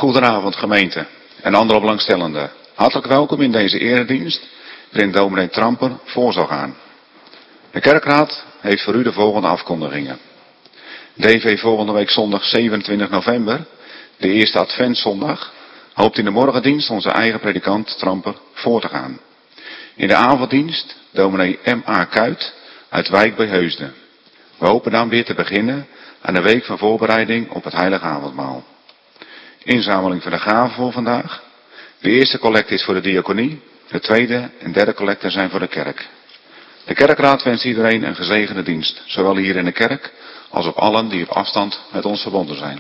Goedenavond gemeente en andere belangstellenden. Hartelijk welkom in deze eredienst waarin dominee Tramper voor zal gaan. De kerkraad heeft voor u de volgende afkondigingen. DV volgende week zondag 27 november, de eerste adventszondag, hoopt in de morgendienst onze eigen predikant Tramper voor te gaan. In de avonddienst dominee M.A. Kuit uit Wijk bij Heusden. We hopen dan weer te beginnen aan de week van voorbereiding op het heilige avondmaal. Inzameling van de gaven voor vandaag. De eerste collecte is voor de diaconie. De tweede en derde collecte zijn voor de kerk. De kerkraad wenst iedereen een gezegende dienst. Zowel hier in de kerk als op allen die op afstand met ons verbonden zijn.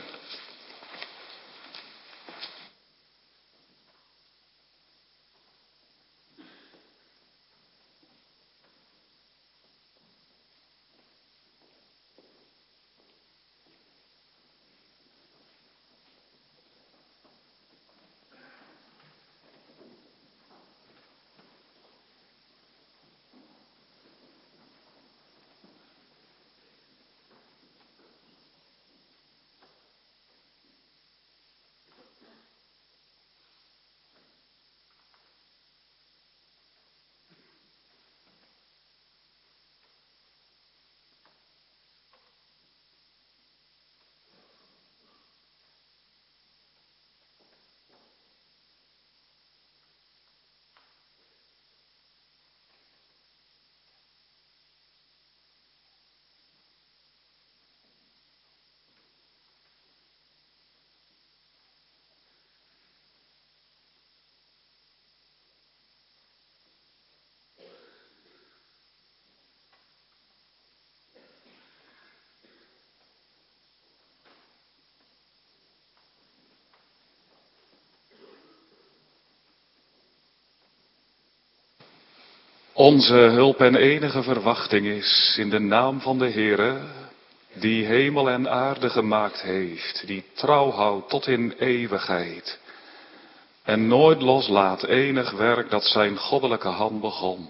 Onze hulp en enige verwachting is in de naam van de Heere, die hemel en aarde gemaakt heeft, die trouw houdt tot in eeuwigheid en nooit loslaat enig werk dat zijn goddelijke hand begon.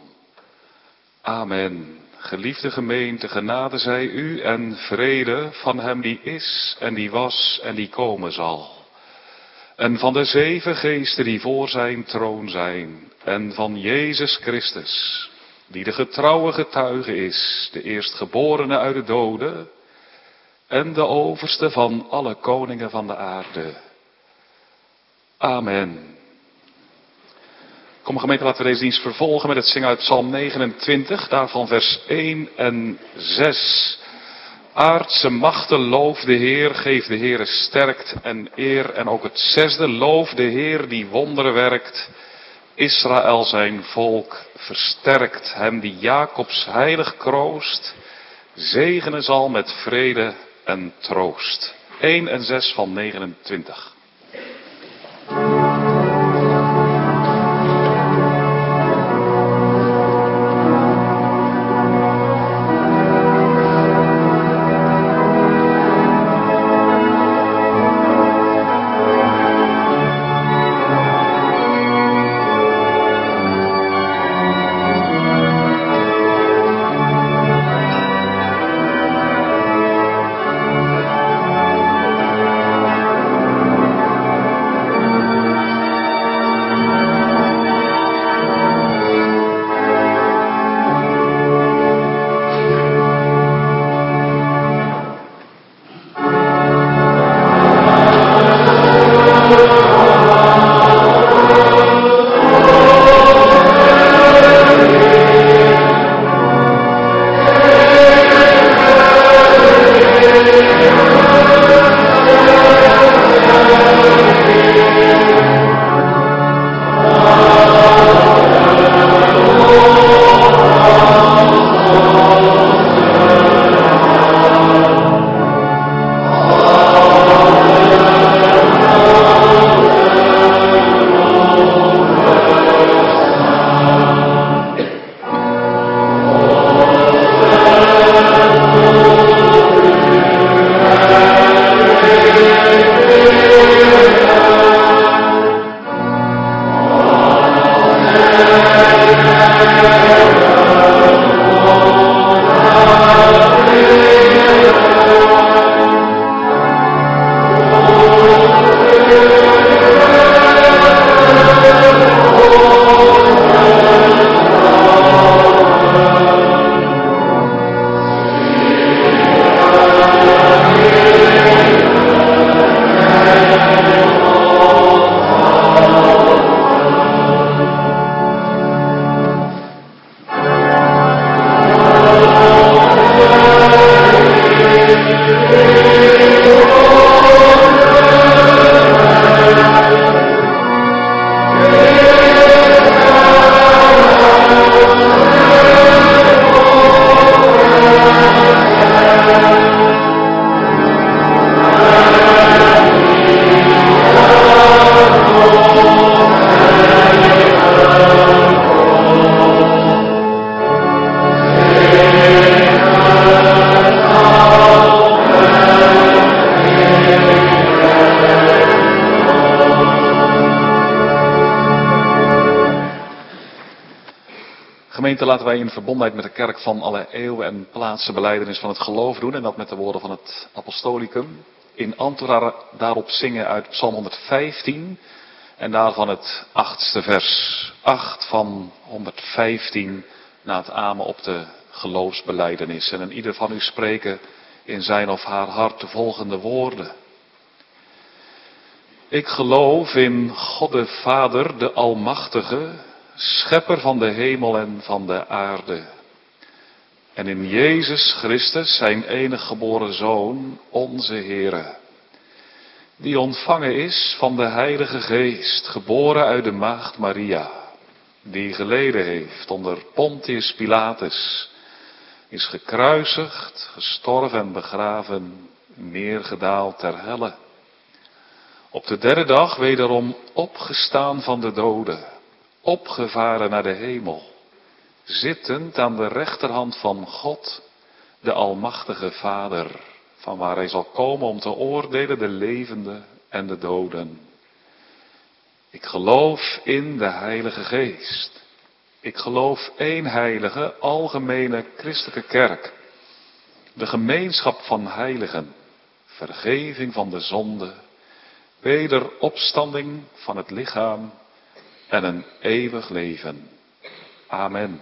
Amen. Geliefde gemeente, genade zij u en vrede van hem die is en die was en die komen zal. En van de 7 geesten die voor zijn troon zijn. En van Jezus Christus, die de getrouwe getuige is, de eerstgeborene uit de doden. En de overste van alle koningen van de aarde. Amen. Kom gemeente, laten we deze dienst vervolgen met het zingen uit Psalm 29, daarvan vers 1 en 6. Aardse machten, loof de Heer, geef de Heere sterkt en eer. En ook het 6e, loof de Heer die wonderen werkt. Israël zijn volk versterkt, hem die Jacobs heilig kroost, zegenen zal met vrede en troost. 1 en 6 van 29. Gemeente, laten wij in verbondenheid met de kerk van alle eeuwen en plaatsen belijdenis van het geloof doen. En dat met de woorden van het apostolicum. In antwoord daarop zingen uit Psalm 115. En daarvan het 8e vers. 8 van 115 na het amen op de geloofsbelijdenis. En ieder van u spreken in zijn of haar hart de volgende woorden. Ik geloof in God de Vader, de Almachtige, schepper van de hemel en van de aarde. En in Jezus Christus, zijn enige geboren Zoon, onze Heere. Die ontvangen is van de Heilige Geest, geboren uit de maagd Maria. Die geleden heeft onder Pontius Pilatus. Is gekruisigd, gestorven en begraven, neergedaald ter helle. Op de derde dag wederom opgestaan van de doden, opgevaren naar de hemel, zittend aan de rechterhand van God, de Almachtige Vader, van waar hij zal komen om te oordelen de levenden en de doden. Ik geloof in de Heilige Geest. Ik geloof één heilige, algemene christelijke kerk, de gemeenschap van heiligen, vergeving van de zonde, wederopstanding van het lichaam en een eeuwig leven. Amen.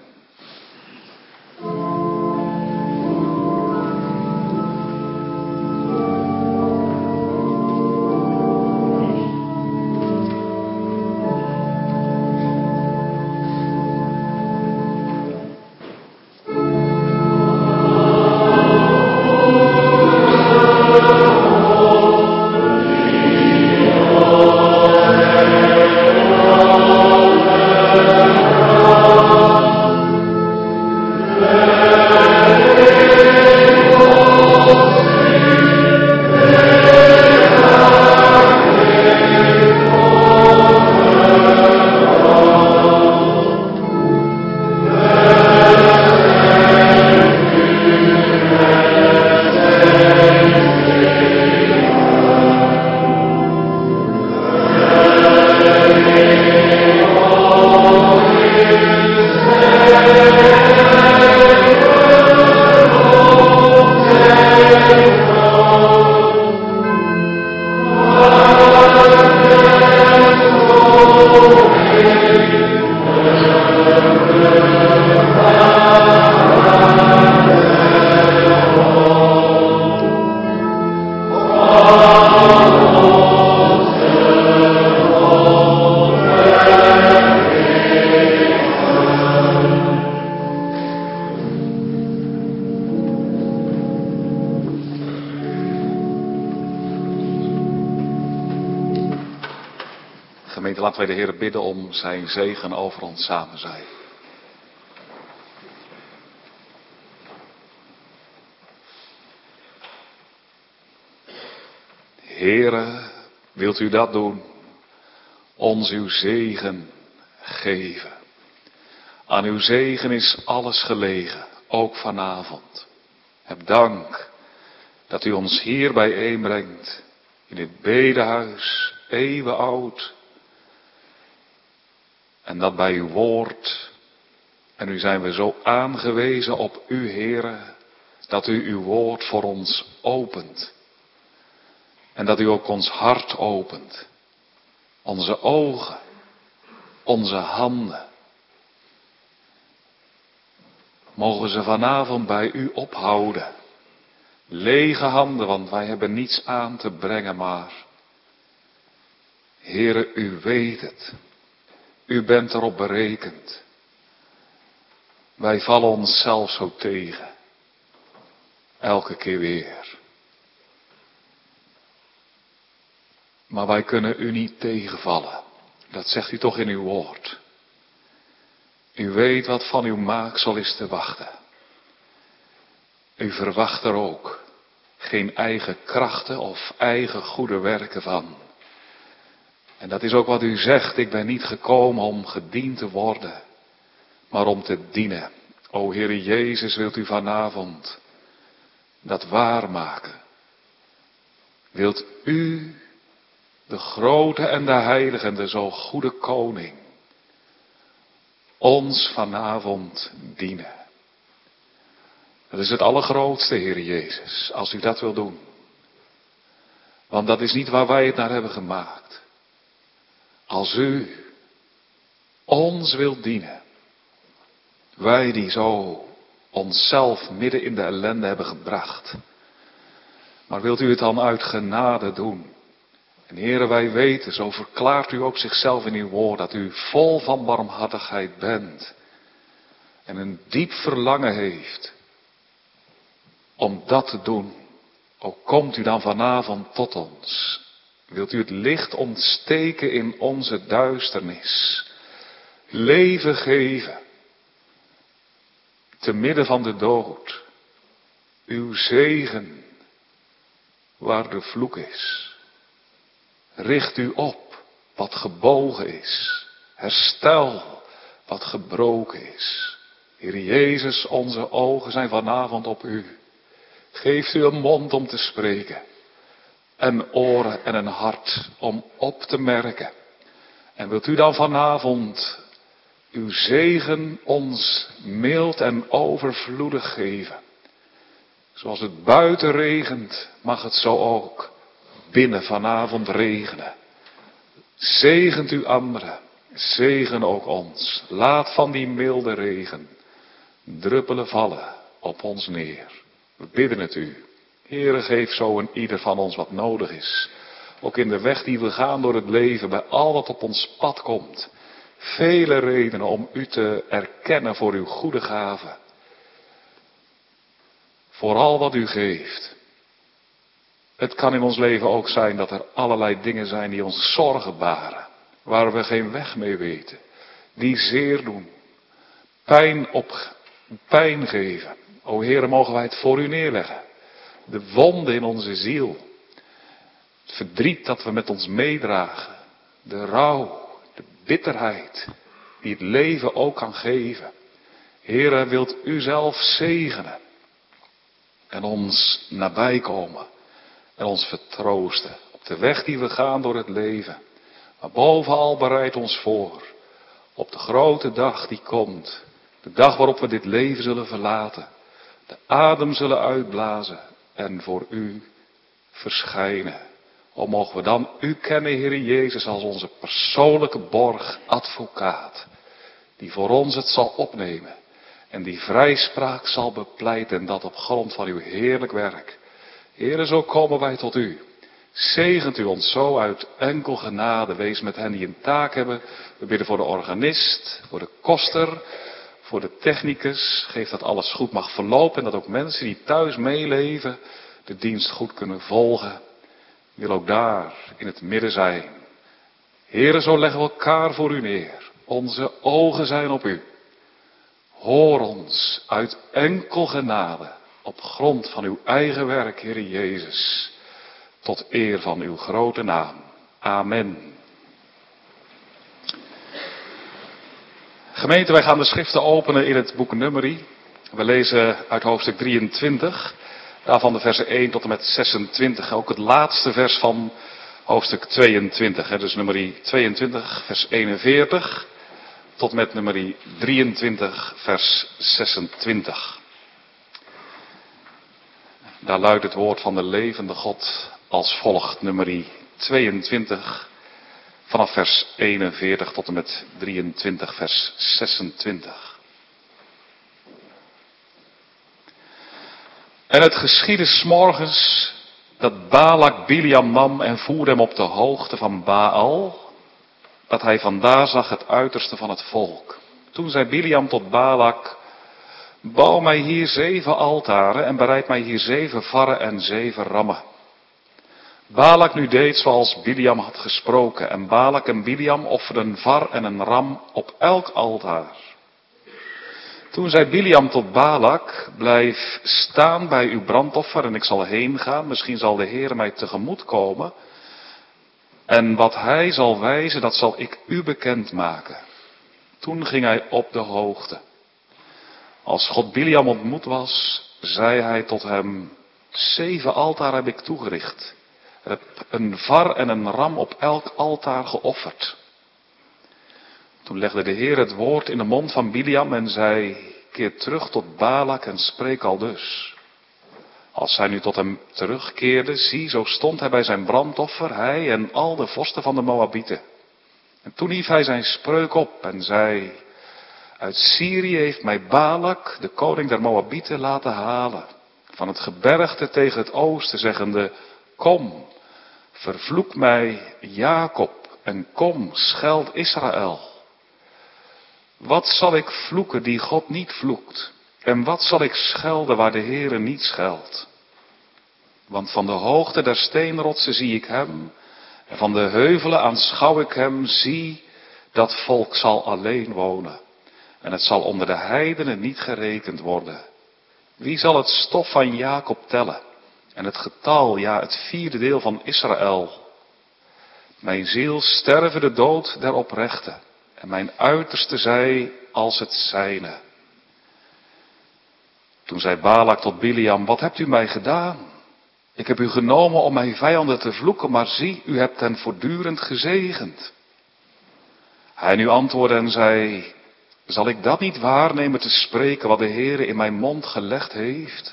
Gemeente, laten wij de Heer bidden om zijn zegen over ons samen zijn. Heere, wilt u dat doen? Ons uw zegen geven. Aan uw zegen is alles gelegen, ook vanavond. Heb dank dat u ons hier bijeenbrengt, in dit bedehuis, eeuwen oud. En dat bij uw woord, en nu zijn we zo aangewezen op u, Heere, dat u uw woord voor ons opent. En dat u ook ons hart opent. Onze ogen, onze handen. Mogen ze vanavond bij u ophouden. Lege handen, want wij hebben niets aan te brengen, maar Heere, u weet het. U bent erop berekend. Wij vallen onszelf zo tegen. Elke keer weer. Maar wij kunnen u niet tegenvallen. Dat zegt u toch in uw woord. U weet wat van uw maaksel is te wachten. U verwacht er ook geen eigen krachten of eigen goede werken van. En dat is ook wat u zegt. Ik ben niet gekomen om gediend te worden, maar om te dienen. O Heere Jezus, wilt u vanavond dat waarmaken? Wilt u, de grote en de heilige en de zo goede koning, ons vanavond dienen. Dat is het allergrootste, Heer Jezus, als u dat wil doen. Want dat is niet waar wij het naar hebben gemaakt. Als u ons wilt dienen, wij die zo onszelf midden in de ellende hebben gebracht. Maar wilt u het dan uit genade doen? En Heere, wij weten, zo verklaart u ook zichzelf in uw woord, dat u vol van barmhartigheid bent. En een diep verlangen heeft om dat te doen. Ook komt u dan vanavond tot ons. Wilt u het licht ontsteken in onze duisternis. Leven geven. Te midden van de dood. Uw zegen waar de vloek is. Richt u op wat gebogen is. Herstel wat gebroken is. Heer Jezus, onze ogen zijn vanavond op u. Geeft u een mond om te spreken. En oren en een hart om op te merken. En wilt u dan vanavond uw zegen ons mild en overvloedig geven. Zoals het buiten regent, mag het zo ook binnen vanavond regenen. Zegent u anderen, zegen ook ons. Laat van die milde regen druppelen vallen op ons neer. We bidden het u. Heere, geef zo een ieder van ons wat nodig is. Ook in de weg die we gaan door het leven, bij al wat op ons pad komt. Vele redenen om u te erkennen voor uw goede gave. Voor al wat u geeft. Het kan in ons leven ook zijn dat er allerlei dingen zijn die ons zorgen baren. Waar we geen weg mee weten. Die zeer doen. Pijn geven. O Heere, mogen wij het voor u neerleggen. De wonden in onze ziel. Het verdriet dat we met ons meedragen. De rouw. De bitterheid. Die het leven ook kan geven. Heere, wilt u zelf zegenen. En ons nabij komen. En ons vertroosten. Op de weg die we gaan door het leven. Maar bovenal bereid ons voor. Op de grote dag die komt. De dag waarop we dit leven zullen verlaten. De adem zullen uitblazen. En voor u verschijnen. O, mogen we dan u kennen, Heer Jezus, als onze persoonlijke borg, advocaat. Die voor ons het zal opnemen. En die vrijspraak zal bepleiten. En dat op grond van uw heerlijk werk. Heere, zo komen wij tot u. Zegent u ons zo uit enkel genade. Wees met hen die een taak hebben. We bidden voor de organist, voor de koster, voor de technicus. Geef dat alles goed mag verlopen. En dat ook mensen die thuis meeleven de dienst goed kunnen volgen. Wil ook daar in het midden zijn. Heere, zo leggen we elkaar voor u neer. Onze ogen zijn op u. Hoor ons uit enkel genade. Op grond van uw eigen werk, Heer Jezus. Tot eer van uw grote naam. Amen. Gemeente, wij gaan de schriften openen in het boek Numeri. We lezen uit hoofdstuk 23. Daarvan de versen 1 tot en met 26. Ook het laatste vers van hoofdstuk 22. Dus Numeri 22 vers 41. Tot met Numeri 23 vers 26. Daar luidt het woord van de levende God als volgt. Numeri 22 vanaf vers 41 tot en met 23 vers 26. En het geschiedde 's morgens dat Balak Biliam nam en voerde hem op de hoogte van Baal, dat hij vandaar zag het uiterste van het volk. Toen zei Biliam tot Balak: bouw mij hier 7 altaren en bereid mij hier 7 varren en 7 rammen. Balak nu deed zoals Biliam had gesproken, en Balak en Biliam offerden een var en een ram op elk altaar. Toen zei Biliam tot Balak: blijf staan bij uw brandoffer en ik zal heen gaan. Misschien zal de Heer mij tegemoet komen. En wat hij zal wijzen, dat zal ik u bekendmaken. Toen ging hij op de hoogte. Als God Biliam ontmoet was, zei hij tot hem: 7 altaar heb ik toegericht. Ik heb een var en een ram op elk altaar geofferd. Toen legde de Heer het woord in de mond van Biliam en zei: keer terug tot Balak en spreek aldus. Als hij nu tot hem terugkeerde, zie, zo stond hij bij zijn brandoffer, hij en al de vorsten van de Moabieten. En toen hief hij zijn spreuk op en zei: uit Syrië heeft mij Balak, de koning der Moabieten, laten halen. Van het gebergte tegen het oosten, zeggende: kom, vervloek mij Jacob en kom, scheld Israël. Wat zal ik vloeken die God niet vloekt? En wat zal ik schelden waar de Heere niet scheldt? Want van de hoogte der steenrotsen zie ik hem, en van de heuvelen aanschouw ik hem, zie, dat volk zal alleen wonen. En het zal onder de heidenen niet gerekend worden. Wie zal het stof van Jacob tellen? En het getal, ja, het 4e deel van Israël. Mijn ziel sterve de dood der oprechten. En mijn uiterste zij als het zijne. Toen zei Balak tot Biliam: wat hebt u mij gedaan? Ik heb u genomen om mijn vijanden te vloeken, maar zie, u hebt hen voortdurend gezegend. Hij nu antwoordde en zei: zal ik dat niet waarnemen te spreken wat de Heere in mijn mond gelegd heeft?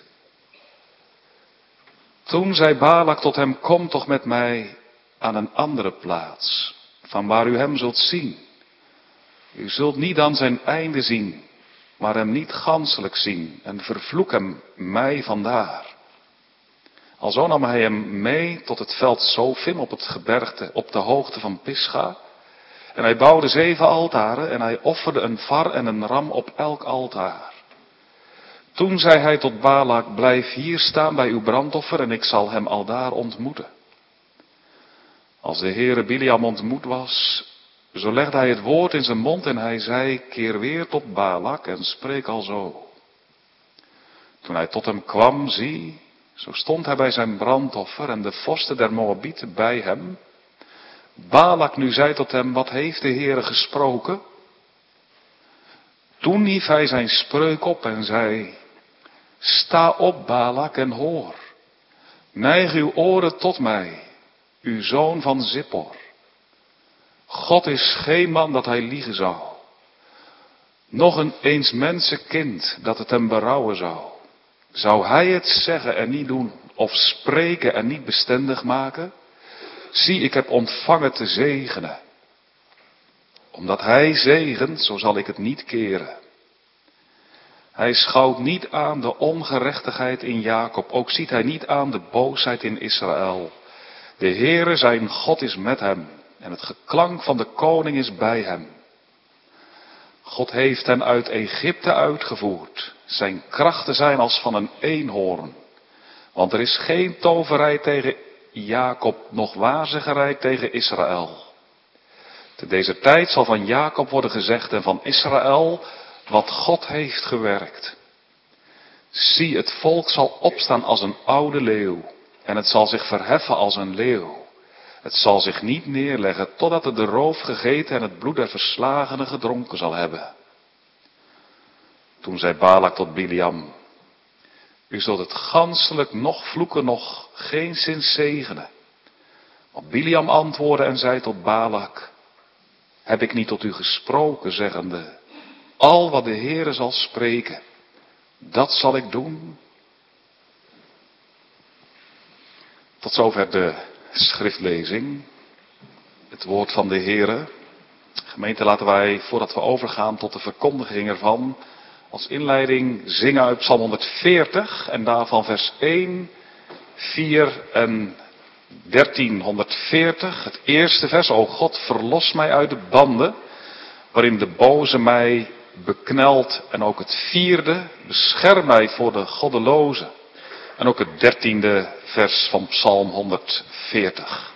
Toen zei Balak tot hem: kom toch met mij aan een andere plaats, van waar u hem zult zien. U zult niet aan zijn einde zien, maar hem niet ganselijk zien, en vervloek hem mij vandaar. Alzo nam hij hem mee tot het veld Sofim op het gebergte, op de hoogte van Pisga. En hij bouwde 7 altaren en hij offerde een var en een ram op elk altaar. Toen zei hij tot Balak: blijf hier staan bij uw brandoffer en ik zal hem aldaar ontmoeten. Als de Heere Biliam ontmoet was, zo legde hij het woord in zijn mond en hij zei: keer weer tot Balak en spreek alzo. Toen hij tot hem kwam, zie, zo stond hij bij zijn brandoffer en de vorsten der Moabieten bij hem. Balak nu zei tot hem: wat heeft de Heere gesproken? Toen hief hij zijn spreuk op en zei: sta op, Balak, en hoor. Neig uw oren tot mij, uw zoon van Zippor. God is geen man dat hij liegen zou. Nog eens mensenkind dat het hem berouwen zou. Zou hij het zeggen en niet doen, of spreken en niet bestendig maken? Zie, ik heb ontvangen te zegenen. Omdat hij zegent, zo zal ik het niet keren. Hij schouwt niet aan de ongerechtigheid in Jacob, ook ziet hij niet aan de boosheid in Israël. De Heere zijn God is met hem, en het geklank van de koning is bij hem. God heeft hen uit Egypte uitgevoerd. Zijn krachten zijn als van een eenhoorn. Want er is geen toverij tegen Jacob, noch waarzeggerij tegen Israël. Te deze tijd zal van Jacob worden gezegd en van Israël wat God heeft gewerkt. Zie, het volk zal opstaan als een oude leeuw en het zal zich verheffen als een leeuw. Het zal zich niet neerleggen totdat het de roof gegeten en het bloed der verslagenen gedronken zal hebben. Toen zei Balak tot Biliam: u zult het ganselijk noch vloeken, noch geenszins zegenen. Maar Biliam antwoordde en zei tot Balak: heb ik niet tot u gesproken, zeggende: al wat de Heere zal spreken, dat zal ik doen. Tot zover de schriftlezing. Het woord van de Heere. Gemeente, laten wij, voordat we overgaan tot de verkondiging ervan, als inleiding zingen uit Psalm 140 en daarvan vers 1, 4 en 13. 140, het eerste vers: o God, verlos mij uit de banden waarin de boze mij beknelt. En ook het 4e, bescherm mij voor de goddelozen. En ook het 13e vers van Psalm 140.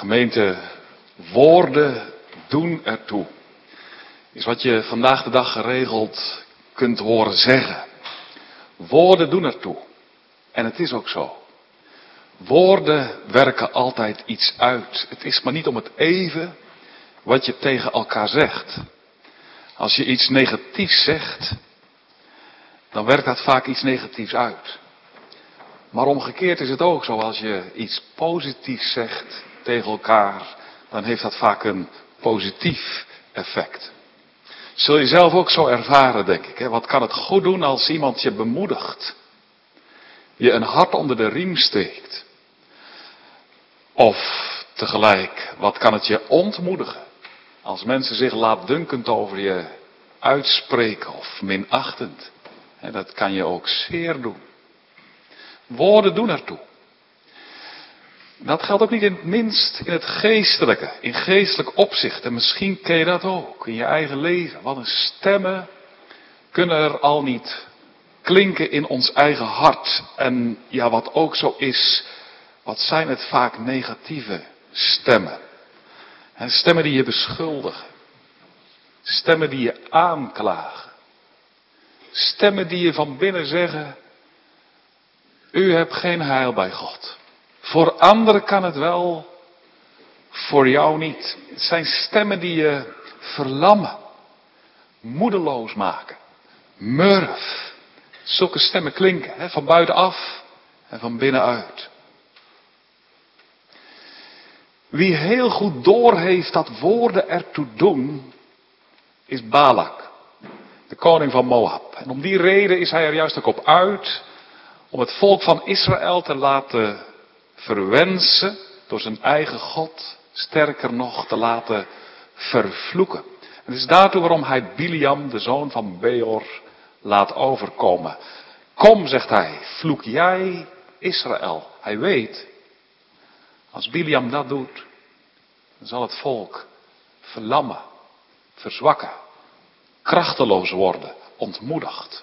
Gemeente, woorden doen ertoe. Is wat je vandaag de dag geregeld kunt horen zeggen. Woorden doen ertoe. En het is ook zo. Woorden werken altijd iets uit. Het is maar niet om het even wat je tegen elkaar zegt. Als je iets negatiefs zegt, dan werkt dat vaak iets negatiefs uit. Maar omgekeerd is het ook zo, als je iets positiefs zegt tegen elkaar, dan heeft dat vaak een positief effect. Zul je zelf ook zo ervaren, denk ik. Hè? Wat kan het goed doen als iemand je bemoedigt? Je een hart onder de riem steekt. Of tegelijk, wat kan het je ontmoedigen? Als mensen zich laatdunkend over je uitspreken of minachtend. Dat kan je ook zeer doen. Woorden doen ertoe. Dat geldt ook niet in het minst in het geestelijke, in geestelijk opzicht. En misschien ken je dat ook in je eigen leven. Wat een stemmen kunnen er al niet klinken in ons eigen hart. En ja, wat ook zo is, wat zijn het vaak negatieve stemmen. En stemmen die je beschuldigen. Stemmen die je aanklagen. Stemmen die je van binnen zeggen, u hebt geen heil bij God. Voor anderen kan het wel, voor jou niet. Het zijn stemmen die je verlammen, moedeloos maken, murf. Zulke stemmen klinken, van buitenaf en van binnenuit. Wie heel goed doorheeft dat woorden ertoe doen, is Balak, de koning van Moab. En om die reden is hij er juist ook op uit om het volk van Israël te laten verwensen door zijn eigen God, sterker nog te laten vervloeken. En het is daartoe waarom hij Biliam, de zoon van Beor, laat overkomen. Kom, zegt hij, vloek jij Israël. Hij weet, als Biliam dat doet, dan zal het volk verlammen, verzwakken, krachteloos worden, ontmoedigd.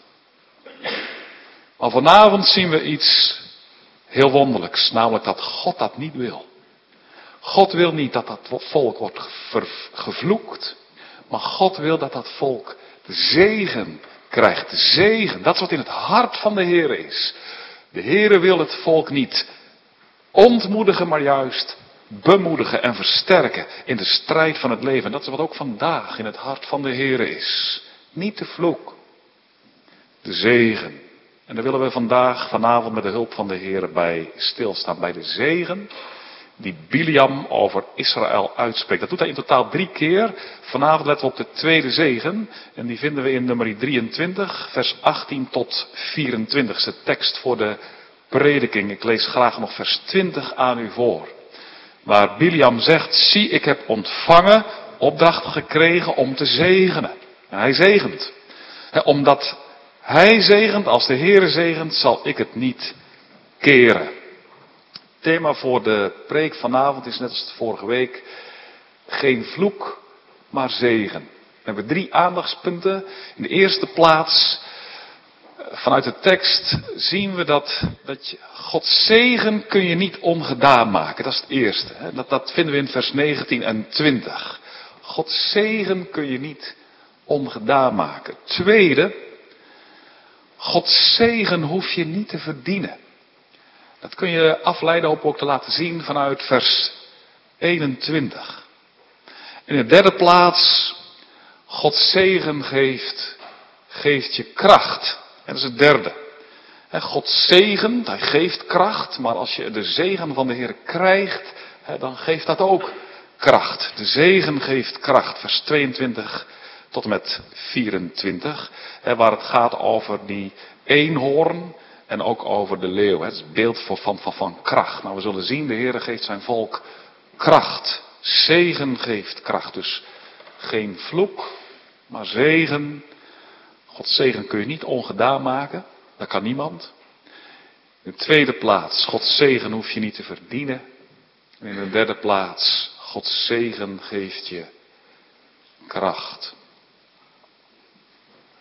Maar vanavond zien we iets heel wonderlijks, namelijk dat God dat niet wil. God wil niet dat dat volk wordt gevloekt, maar God wil dat dat volk de zegen krijgt. De zegen, dat is wat in het hart van de Heer is. De Heer wil het volk niet ontmoedigen, maar juist bemoedigen en versterken in de strijd van het leven. En dat is wat ook vandaag in het hart van de Heer is. Niet de vloek, de zegen. En daar willen we vanavond met de hulp van de Heer bij stilstaan. Bij de zegen die Biliam over Israël uitspreekt. Dat doet hij in totaal 3 keer. Vanavond letten we op de tweede zegen. En die vinden we in nummer 23, vers 18 tot 24. De tekst voor de prediking. Ik lees graag nog vers 20 aan u voor. Waar Biliam zegt, zie, ik heb ontvangen, opdracht gekregen om te zegenen. En hij zegent. Omdat hij zegent, als de Heere zegent, zal ik het niet keren. Het thema voor de preek vanavond is net als vorige week, geen vloek, maar zegen. We hebben 3 aandachtspunten. In de eerste plaats, vanuit de tekst zien we dat Gods zegen kun je niet ongedaan maken. Dat is het eerste. Dat vinden we in vers 19 en 20. Gods zegen kun je niet ongedaan maken. Tweede, Gods zegen hoef je niet te verdienen. Dat kun je afleiden op ook te laten zien vanuit vers 21. In de derde plaats, Gods zegen geeft je kracht. En dat is het derde. God zegent, hij geeft kracht, maar als je de zegen van de Heer krijgt, dan geeft dat ook kracht. De zegen geeft kracht, vers 22 tot en met 24, waar het gaat over die eenhoorn en ook over de leeuw. Het is het beeld van kracht. Nou, we zullen zien, de Heer geeft zijn volk kracht. Zegen geeft kracht, dus geen vloek, maar zegen. Gods zegen kun je niet ongedaan maken. Dat kan niemand. In de tweede plaats, Gods zegen hoef je niet te verdienen. En in de derde plaats, Gods zegen geeft je kracht.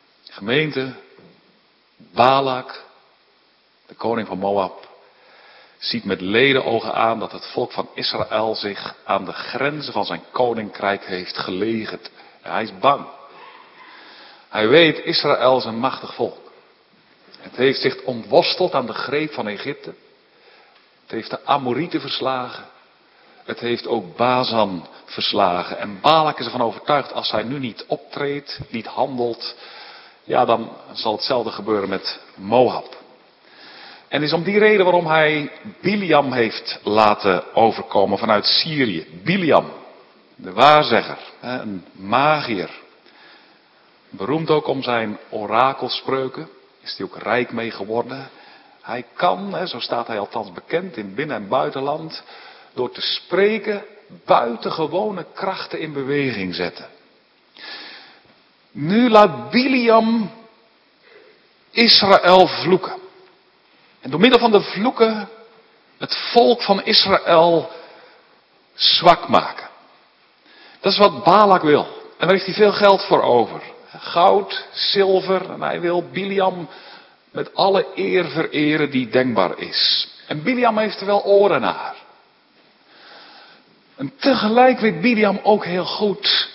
Gemeente, Balak, de koning van Moab, ziet met ledenogen aan dat het volk van Israël zich aan de grenzen van zijn koninkrijk heeft gelegerd. En hij is bang. Hij weet, Israël is een machtig volk. Het heeft zich ontworsteld aan de greep van Egypte. Het heeft de Amorieten verslagen. Het heeft ook Bazan verslagen. En Balak is ervan overtuigd, als hij nu niet optreedt, niet handelt, ja, dan zal hetzelfde gebeuren met Moab. En het is om die reden waarom hij Biliam heeft laten overkomen vanuit Syrië. Biliam, de waarzegger, een magier. Beroemd ook om zijn orakelspreuken, is hij ook rijk mee geworden. Hij kan, zo staat hij althans bekend in binnen- en buitenland, door te spreken buitengewone krachten in beweging zetten. Nu laat Biliam Israël vloeken. En door middel van de vloeken het volk van Israël zwak maken. Dat is wat Balak wil. En daar heeft hij veel geld voor over. Goud, zilver. En hij wil Biliam met alle eer vereren die denkbaar is. En Biliam heeft er wel oren naar. En tegelijk weet Biliam ook heel goed.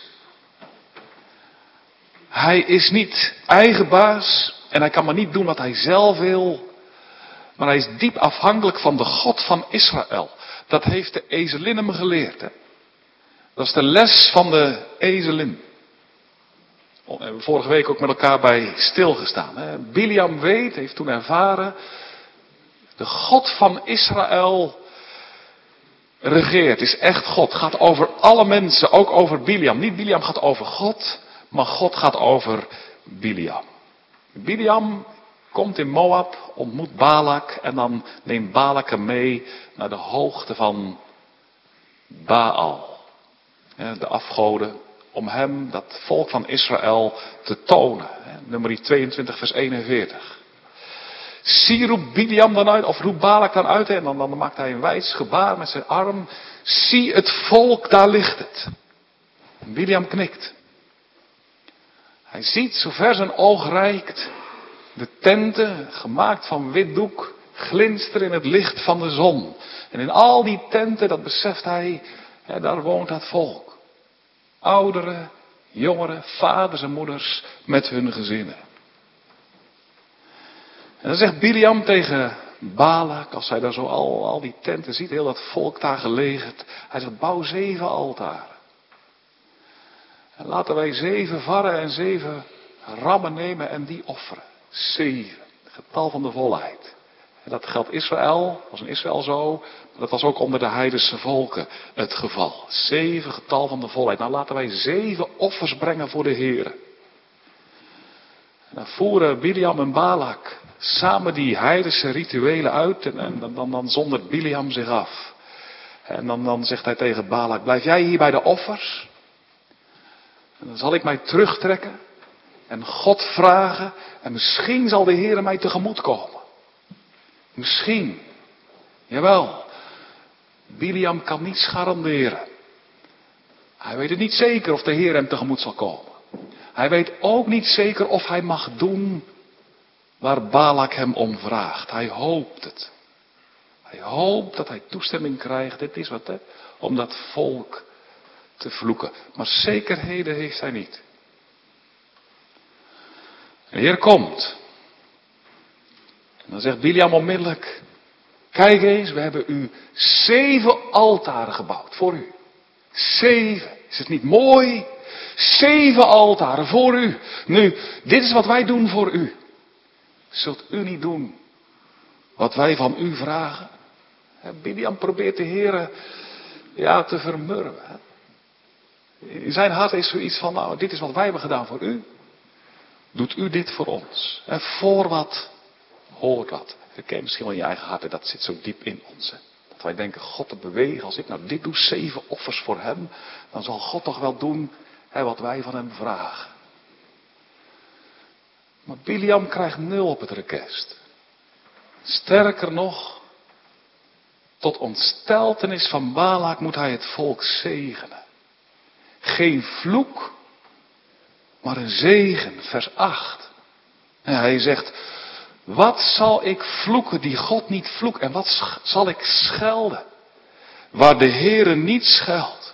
Hij is niet eigen baas. En hij kan maar niet doen wat hij zelf wil. Maar hij is diep afhankelijk van de God van Israël. Dat heeft de ezelin hem geleerd. Hè? Dat is de les van de ezelin. Daar hebben we vorige week ook met elkaar bij stilgestaan. Hè? Biliam heeft toen ervaren. De God van Israël regeert, is echt God. Gaat over alle mensen, ook over Biliam. Niet Biliam gaat over God, maar God gaat over Biliam. Biliam komt in Moab, ontmoet Balak en dan neemt Balak hem mee naar de hoogte van Baal. De afgoden, om hem, dat volk van Israël, te tonen. Nummer 22 vers 41. Zie, roept Biliam dan uit, of roept Balak dan uit, en dan maakt hij een wijs gebaar met zijn arm. Zie het volk, daar ligt het. En Biliam knikt. Hij ziet, zover zijn oog reikt, de tenten, gemaakt van wit doek, glinsteren in het licht van de zon. En in al die tenten, dat beseft hij, daar woont dat volk. Ouderen, jongeren, vaders en moeders met hun gezinnen. En dan zegt Biliam tegen Balak, als hij daar zo al die tenten ziet, heel dat volk daar gelegerd. Hij zegt, bouw 7 altaren. En laten wij 7 varren en 7 rammen nemen en die offeren. 7, het getal van de volheid. En dat geldt Israël, was in Israël zo, maar dat was ook onder de heidense volken het geval. 7, getal van de volheid. Nou laten wij 7 offers brengen voor de Heer. En dan voeren Biliam en Balak samen die heidense rituelen uit en dan zondert Biliam zich af. En dan zegt hij tegen Balak, blijf jij hier bij de offers? En dan zal ik mij terugtrekken en God vragen en misschien zal de Heer mij tegemoet komen. Misschien. Jawel. Biliam kan niets garanderen. Hij weet het niet zeker of de Heer hem tegemoet zal komen. Hij weet ook niet zeker of hij mag doen waar Balak hem om vraagt. Hij hoopt het. Hij hoopt dat hij toestemming krijgt. Dit is wat, om dat volk te vloeken. Maar zekerheden heeft hij niet. En de Heer komt. En dan zegt Biliam onmiddellijk, kijk eens, we hebben u 7 altaren gebouwd voor u. 7. Is het niet mooi? 7 altaren voor u. Nu, dit is wat wij doen voor u. Zult u niet doen wat wij van u vragen? Biliam probeert de Heer te vermurwen. In zijn hart is zoiets van, nou, dit is wat wij hebben gedaan voor u. Doet u dit voor ons? En voor wat hoort wat? Je kent misschien wel in je eigen hart, en dat zit zo diep in ons. Dat wij denken, God te bewegen, als ik nou dit doe, 7 offers voor hem, dan zal God toch wel doen wat wij van hem vragen. Maar Biliam krijgt 0 op het rekest. Sterker nog, tot ontsteltenis van Balak moet hij het volk zegenen. Geen vloek, maar een zegen, vers 8. En hij zegt, Wat zal ik vloeken die God niet vloekt? En wat zal ik schelden waar de Heere niet scheldt?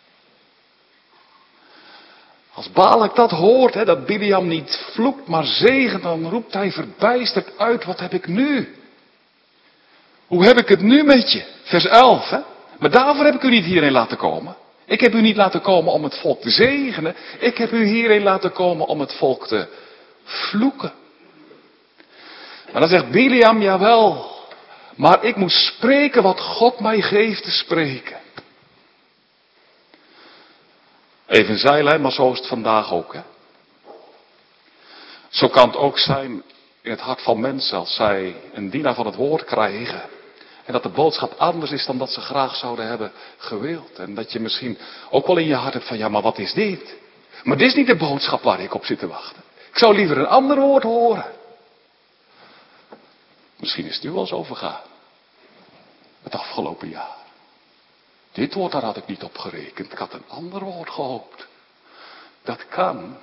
Als Balak dat hoort, dat Biliam niet vloekt maar zegent, dan roept hij verbijsterd uit, wat heb ik nu? Hoe heb ik het nu met je? Vers 11, Maar daarvoor heb ik u niet hierheen laten komen. Ik heb u niet laten komen om het volk te zegenen. Ik heb u hierheen laten komen om het volk te vloeken. Maar dan zegt Biliam, jawel, maar ik moet spreken wat God mij geeft te spreken. Even zeilen, maar zo is het vandaag ook. Zo kan het ook zijn in het hart van mensen als zij een dienaar van het woord krijgen. En dat de boodschap anders is dan dat ze graag zouden hebben gewild. En dat je misschien ook wel in je hart hebt van, ja, maar wat is dit? Maar dit is niet de boodschap waar ik op zit te wachten. Ik zou liever een ander woord horen. Misschien is het u wel eens overgaan. Het afgelopen jaar. Dit woord, daar had ik niet op gerekend. Ik had een ander woord gehoopt. Dat kan.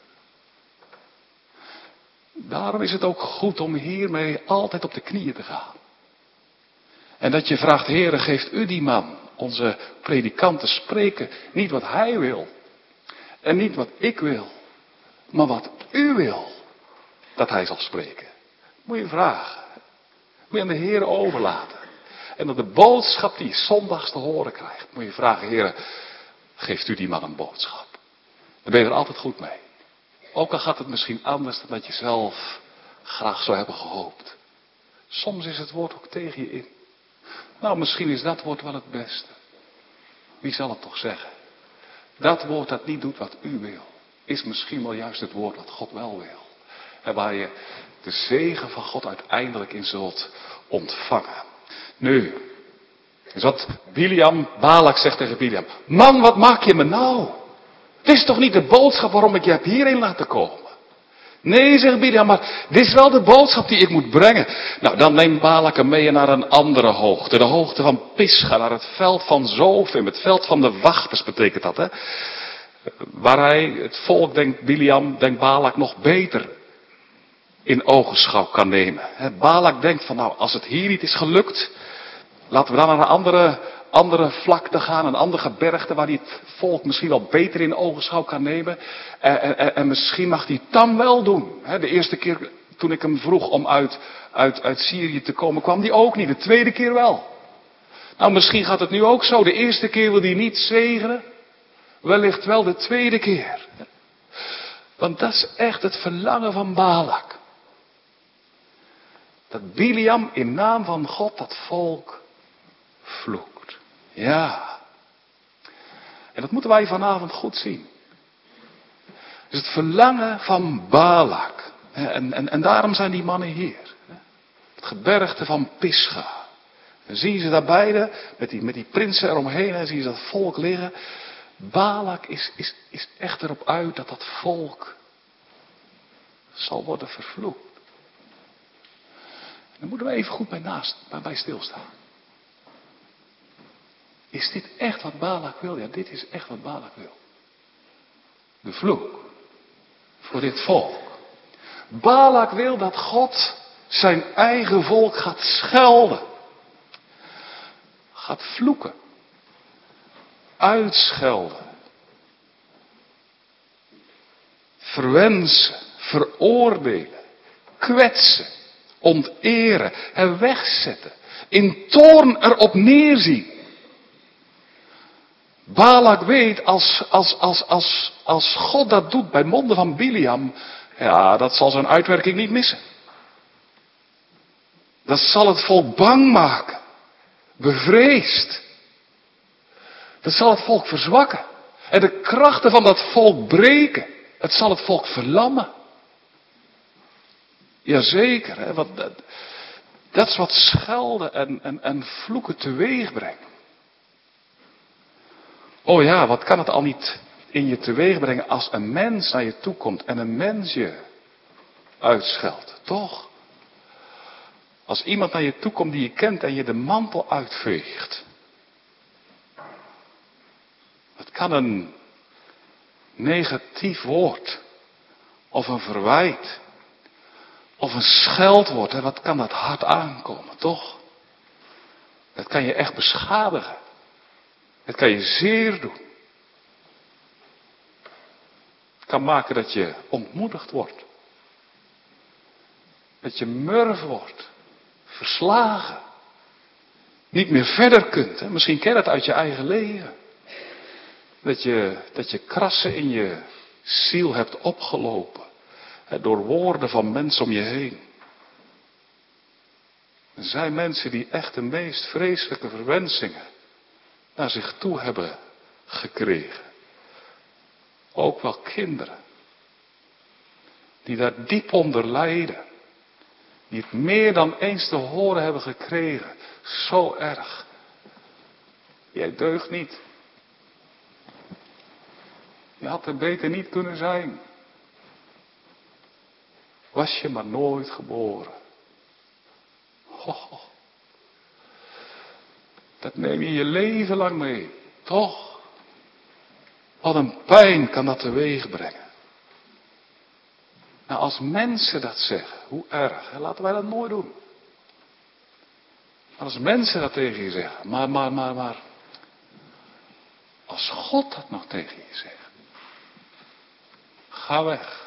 Daarom is het ook goed om hiermee altijd op de knieën te gaan. En dat je vraagt, Heere, geeft u die man, onze predikant, te spreken, niet wat hij wil. En niet wat ik wil. Maar wat u wil, dat hij zal spreken. Moet je vragen. Moet je aan de Heere overlaten. En dat de boodschap die je zondags te horen krijgt, moet je vragen, Heere, geeft u die man een boodschap. Dan ben je er altijd goed mee. Ook al gaat het misschien anders dan dat je zelf graag zou hebben gehoopt. Soms is het woord ook tegen je in. Nou, misschien is dat woord wel het beste. Wie zal het toch zeggen? Dat woord dat niet doet wat u wil, is misschien wel juist het woord wat God wel wil. En waar je de zegen van God uiteindelijk in zult ontvangen. Nu, is wat Balak zegt tegen Biliam. Man, wat maak je me nou? Dit is toch niet de boodschap waarom ik je heb hierheen laten komen? Nee, zegt Biliam, maar dit is wel de boodschap die ik moet brengen. Nou, dan neemt Balak hem mee naar een andere hoogte. De hoogte van Pisga, naar het veld van Zofim. Het veld van de wachters betekent dat, Waar hij, het volk, denkt Balak, nog beter in ogenschouw kan nemen. Balak denkt van, nou, als het hier niet is gelukt, laten we dan naar een andere vlakte gaan, een ander gebergte waar hij het volk misschien wel beter in ogenschouw kan nemen. En misschien mag hij het dan wel doen. De eerste keer toen ik hem vroeg om uit Syrië te komen, kwam hij ook niet. De tweede keer wel. Nou, misschien gaat het nu ook zo. De eerste keer wil hij niet zegenen. Wellicht wel de tweede keer. Want dat is echt het verlangen van Balak. Dat Biliam in naam van God dat volk vloekt. Ja. En dat moeten wij vanavond goed zien. Dus het verlangen van Balak. En daarom zijn die mannen hier. Het gebergte van Pisga. Dan zien ze daar beide, met die prinsen eromheen, en zien ze dat volk liggen. Balak is echt erop uit dat dat volk zal worden vervloekt. Dan moeten we even goed bij stilstaan. Is dit echt wat Balak wil? Ja, dit is echt wat Balak wil. De vloek. Voor dit volk. Balak wil dat God zijn eigen volk gaat schelden. Gaat vloeken. Uitschelden. Verwensen. Veroordelen. Kwetsen. Onteren. En wegzetten. In toorn erop neerzien. Balak weet, als God dat doet bij monden van Biliam, ja, dat zal zijn uitwerking niet missen. Dat zal het volk bang maken. Bevreesd. Dat zal het volk verzwakken. En de krachten van dat volk breken. Het zal het volk verlammen. Jazeker, hè, want dat is wat schelden en vloeken teweeg brengt. Oh ja, wat kan het al niet in je teweeg brengen als een mens naar je toe komt en een mens je uitscheldt, toch? Als iemand naar je toe komt die je kent en je de mantel uitveegt. Het kan een negatief woord of een verwijt Of een scheldwoord, hè, wat kan dat hard aankomen, toch? Dat kan je echt beschadigen. Het kan je zeer doen. Het kan maken dat je ontmoedigd wordt. Dat je murf wordt. Verslagen. Niet meer verder kunt. Hè? Misschien ken je dat uit je eigen leven. Dat je krassen in je ziel hebt opgelopen. Hè, door woorden van mensen om je heen. Er zijn mensen die echt de meest vreselijke verwensingen naar zich toe hebben gekregen. Ook wel kinderen. Die daar diep onder lijden. Die het meer dan eens te horen hebben gekregen. Zo erg. Jij deugt niet. Je had er beter niet kunnen zijn. Was je maar nooit geboren. Oh, dat neem je je leven lang mee. Toch? Wat een pijn kan dat teweeg brengen. Nou, als mensen dat zeggen, hoe erg. Hè? Laten wij dat nooit doen. Maar als mensen dat tegen je zeggen. Maar. Als God dat nog tegen je zegt. Ga weg.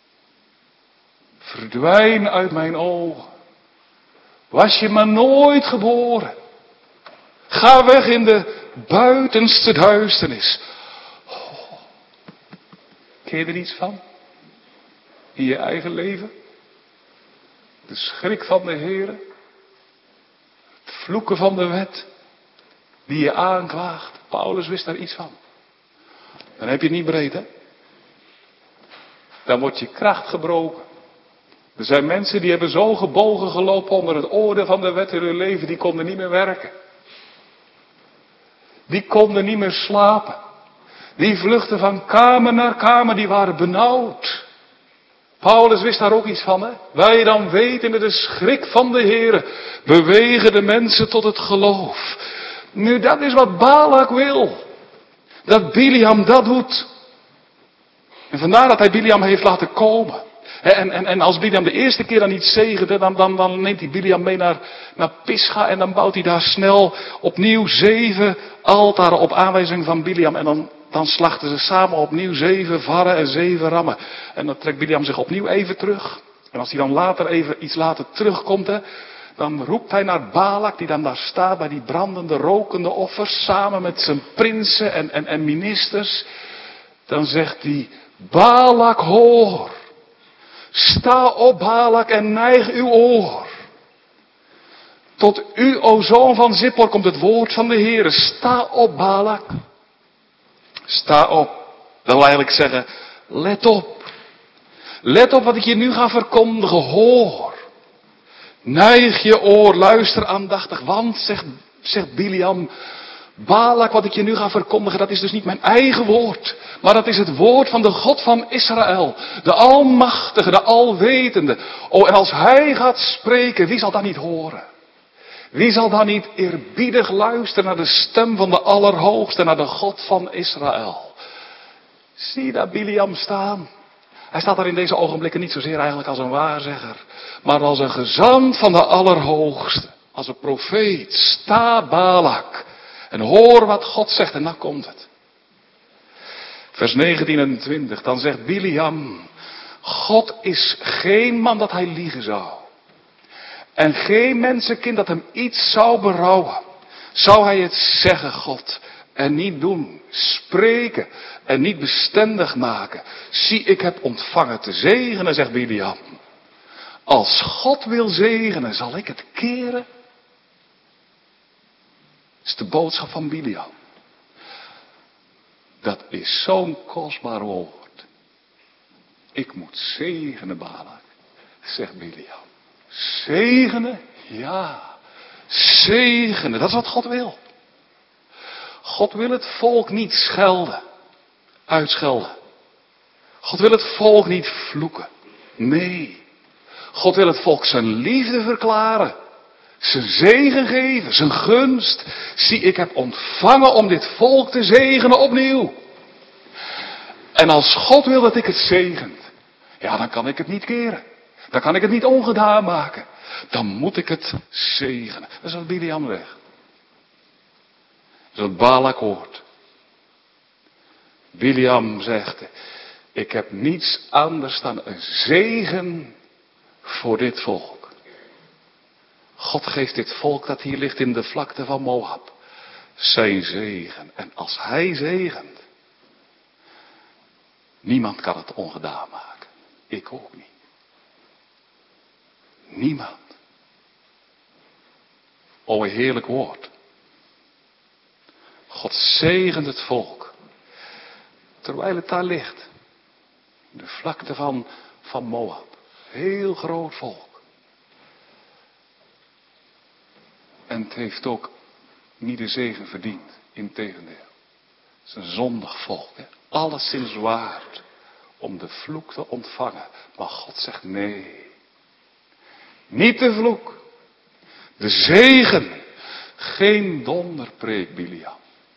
Verdwijn uit mijn ogen. Was je maar nooit geboren. Ga weg in de buitenste duisternis. Oh. Ken je er iets van? In je eigen leven? De schrik van de Heere? Het vloeken van de wet? Die je aanklaagt? Paulus wist daar iets van. Dan heb je het niet breed, hè? Dan wordt je kracht gebroken. Er zijn mensen die hebben zo gebogen gelopen onder het oordeel van de wet in hun leven, die konden niet meer werken. Die konden niet meer slapen. Die vluchtten van kamer naar kamer, die waren benauwd. Paulus wist daar ook iets van, hè? Wij dan weten met de schrik van de Heere, bewegen de mensen tot het geloof. Nu, dat is wat Balak wil. Dat Biliam dat doet. En vandaar dat hij Biliam heeft laten komen. En als Biliam de eerste keer dan niet zegende, dan neemt hij Biliam mee naar Pisga en dan bouwt hij daar snel opnieuw 7 altaren op aanwijzing van Biliam. En dan slachten ze samen opnieuw 7 varren en 7 rammen. En dan trekt Biliam zich opnieuw even terug. En als hij dan iets later terugkomt, dan roept hij naar Balak, die dan daar staat bij die brandende, rokende offers, samen met zijn prinsen en ministers. Dan zegt hij, Balak hoor. Sta op, Balak, en neig uw oor. Tot u, o zoon van Zippor, komt het woord van de Heere. Sta op, Balak. Sta op. Dat wil eigenlijk zeggen, let op. Let op wat ik je nu ga verkondigen, hoor. Neig je oor, luister aandachtig, want, zegt Biliam, Balak, wat ik je nu ga verkondigen, dat is dus niet mijn eigen woord. Maar dat is het woord van de God van Israël. De Almachtige, de Alwetende. Oh, en als hij gaat spreken, wie zal dat niet horen? Wie zal dan niet eerbiedig luisteren naar de stem van de Allerhoogste, naar de God van Israël? Zie daar Biliam staan. Hij staat daar in deze ogenblikken niet zozeer eigenlijk als een waarzegger, maar als een gezant van de Allerhoogste. Als een profeet. Sta, Balak. En hoor wat God zegt en dan komt het. Vers 19 en 20. Dan zegt Biliam. God is geen man dat hij liegen zou. En geen mensenkind dat hem iets zou berouwen. Zou hij het zeggen, God, en niet doen. Spreken en niet bestendig maken. Zie, ik heb ontvangen te zegenen, zegt Biliam. Als God wil zegenen, zal ik het keren. Dat is de boodschap van Biliam. Dat is zo'n kostbaar woord. Ik moet zegenen, Balak, zegt Biliam. Zegenen? Ja. Zegenen, dat is wat God wil. God wil het volk niet schelden. Uitschelden. God wil het volk niet vloeken. Nee. God wil het volk zijn liefde verklaren. Zijn zegen geven, zijn gunst. Zie, ik heb ontvangen om dit volk te zegenen opnieuw. En als God wil dat ik het zegent, ja, dan kan ik het niet keren. Dan kan ik het niet ongedaan maken. Dan moet ik het zegenen. Dat is wat Biliam zegt. Dat is wat Balak hoort. Biliam zegt, ik heb niets anders dan een zegen voor dit volk. God geeft dit volk dat hier ligt in de vlakte van Moab zijn zegen. En als hij zegent, niemand kan het ongedaan maken. Ik ook niet. Niemand. O, een heerlijk woord. God zegent het volk. Terwijl het daar ligt. De vlakte van Moab. Heel groot volk. En het heeft ook niet de zegen verdiend. Integendeel. Het is een zondig volk. Hè? Alleszins waard om de vloek te ontvangen. Maar God zegt nee. Niet de vloek. De zegen. Geen donderpreek, Biliam.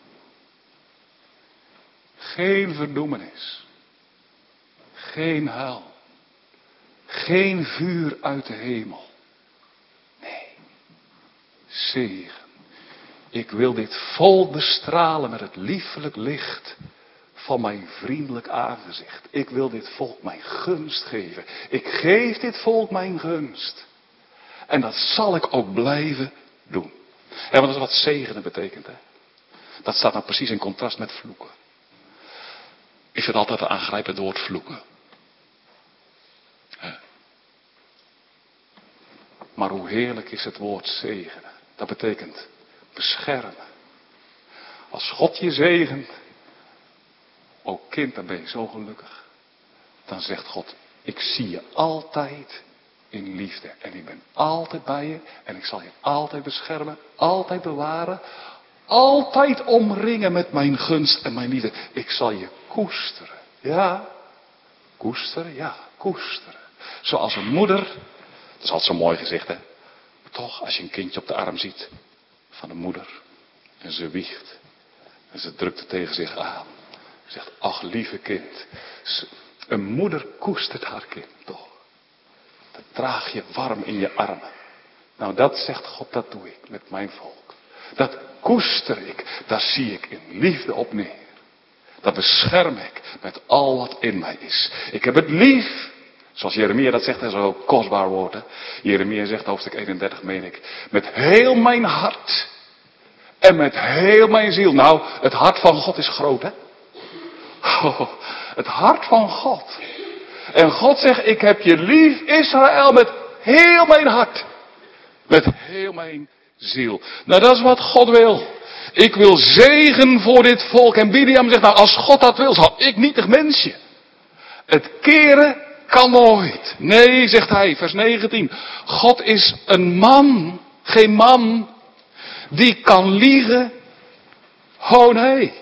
Geen verdoemenis. Geen huil. Geen vuur uit de hemel. Nee. Zegen. Ik wil dit volk bestralen met het liefelijk licht van mijn vriendelijk aangezicht. Ik wil dit volk mijn gunst geven. Ik geef dit volk mijn gunst. En dat zal ik ook blijven doen. Ja, want dat is wat zegenen betekent. Hè? Dat staat nou precies in contrast met vloeken. Ik vind altijd een aangrijpend woord vloeken. Maar hoe heerlijk is het woord zegenen. Dat betekent beschermen. Als God je zegent, o kind, dan ben je zo gelukkig. Dan zegt God, ik zie je altijd in liefde. En ik ben altijd bij je. En ik zal je altijd beschermen. Altijd bewaren. Altijd omringen met mijn gunst en mijn liefde. Ik zal je koesteren. Ja. Koesteren, ja. Koesteren. Zoals een moeder. Dat is altijd zo mooi gezegd, hè. Maar toch, als je een kindje op de arm ziet. Van een moeder. En ze wiegt. En ze drukt het tegen zich aan. Ze zegt, ach lieve kind. Een moeder koestert haar kind, toch. Dat draag je warm in je armen. Nou, dat zegt God, dat doe ik met mijn volk. Dat koester ik. Daar zie ik in liefde op neer. Dat bescherm ik met al wat in mij is. Ik heb het lief. Zoals Jeremia dat zegt, dat is een kostbaar woord. Hè? Jeremia zegt, hoofdstuk 31, meen ik. Met heel mijn hart. En met heel mijn ziel. Nou, het hart van God is groot, hè. Oh, het hart van God. En God zegt, ik heb je lief, Israël, met heel mijn hart. Met heel mijn ziel. Nou, dat is wat God wil. Ik wil zegen voor dit volk. En Biliam zegt, nou, als God dat wil, zal ik nietig mensje. Het keren kan nooit. Nee, zegt hij, vers 19. God is een man, geen man, die kan liegen. Oh nee.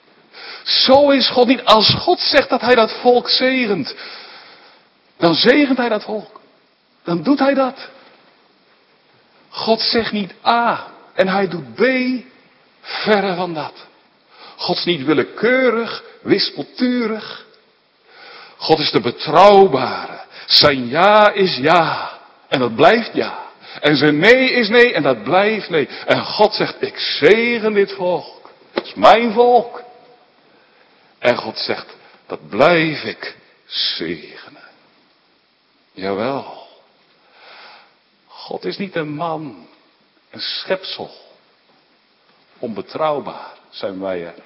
Zo is God niet. Als God zegt dat hij dat volk zegent, dan zegent hij dat volk. Dan doet hij dat. God zegt niet A en hij doet B. Verre van dat. God is niet willekeurig, wispelturig. God is de betrouwbare. Zijn ja is ja. En dat blijft ja. En zijn nee is nee en dat blijft nee. En God zegt, ik zegen dit volk. Het is mijn volk. En God zegt, dat blijf ik zegenen. Jawel. God is niet een man, een schepsel. Onbetrouwbaar zijn wij er.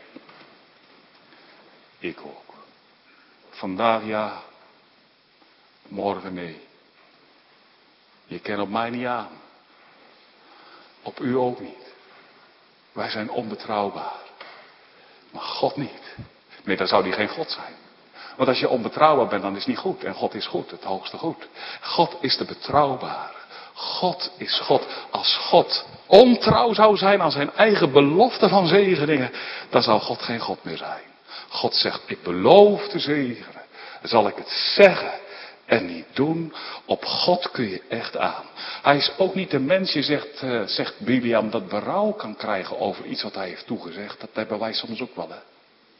Ik ook. Vandaag ja, morgen nee. Je kent op mij niet aan. Op u ook niet. Wij zijn onbetrouwbaar. Maar God niet. Nee, dan zou die geen God zijn. Want als je onbetrouwbaar bent, dan is het niet goed. En God is goed, het hoogste goed. God is de betrouwbare. God is God. Als God ontrouw zou zijn aan zijn eigen belofte van zegeningen, dan zou God geen God meer zijn. God zegt, ik beloof te zegenen. Zal ik het zeggen en niet doen? Op God kun je echt aan. Hij is ook niet de mens, je zegt Biliam, dat berouw kan krijgen over iets wat hij heeft toegezegd. Dat hebben wij soms ook wel, hè.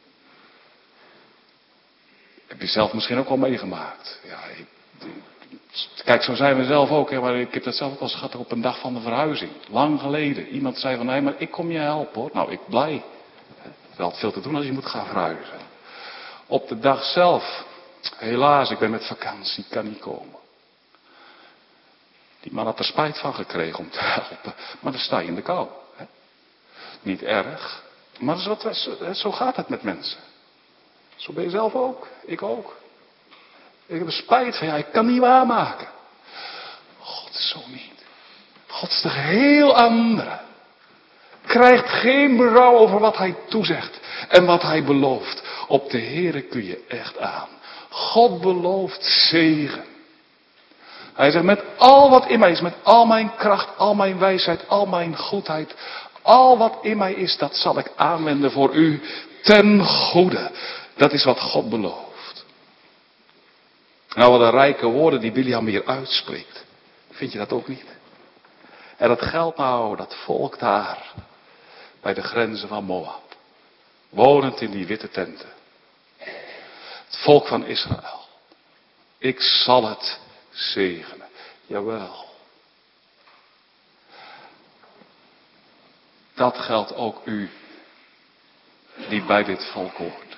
Heb je zelf misschien ook al meegemaakt. Ja, Kijk, zo zijn we zelf ook. Hè, maar ik heb dat zelf ook al eens gehad op een dag van de verhuizing. Lang geleden. Iemand zei van, nee, maar ik kom je helpen hoor. Nou, ik blij. Er valt veel te doen als je moet gaan verhuizen. Op de dag zelf. Helaas, ik ben met vakantie, kan niet komen. Die man had er spijt van gekregen om te helpen. Maar dan sta je in de kou. Hè. Niet erg. Maar zo gaat het met mensen. Zo ben je zelf ook. Ik ook. Ik heb er spijt van. Ja, ik kan niet waarmaken. God is zo niet. God is de heel andere. Krijgt geen berouw over wat hij toezegt. En wat hij belooft. Op de Heere kun je echt aan. God belooft zegen. Hij zegt met al wat in mij is. Met al mijn kracht. Al mijn wijsheid. Al mijn goedheid. Al wat in mij is. Dat zal ik aanwenden voor u. Ten goede. Dat is wat God belooft. Nou, wat een rijke woorden die Biljam hier uitspreekt. Vind je dat ook niet? En dat geldt nou, dat volk daar. Bij de grenzen van Moab. Wonend in die witte tenten. Het volk van Israël. Ik zal het zegenen. Jawel. Dat geldt ook u. Die bij dit volk hoort.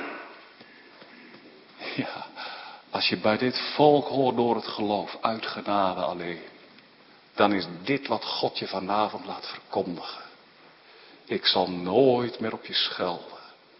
Ja. Als je bij dit volk hoort door het geloof. Uit genade alleen. Dan is dit wat God je vanavond laat verkondigen. Ik zal nooit meer op je schelden.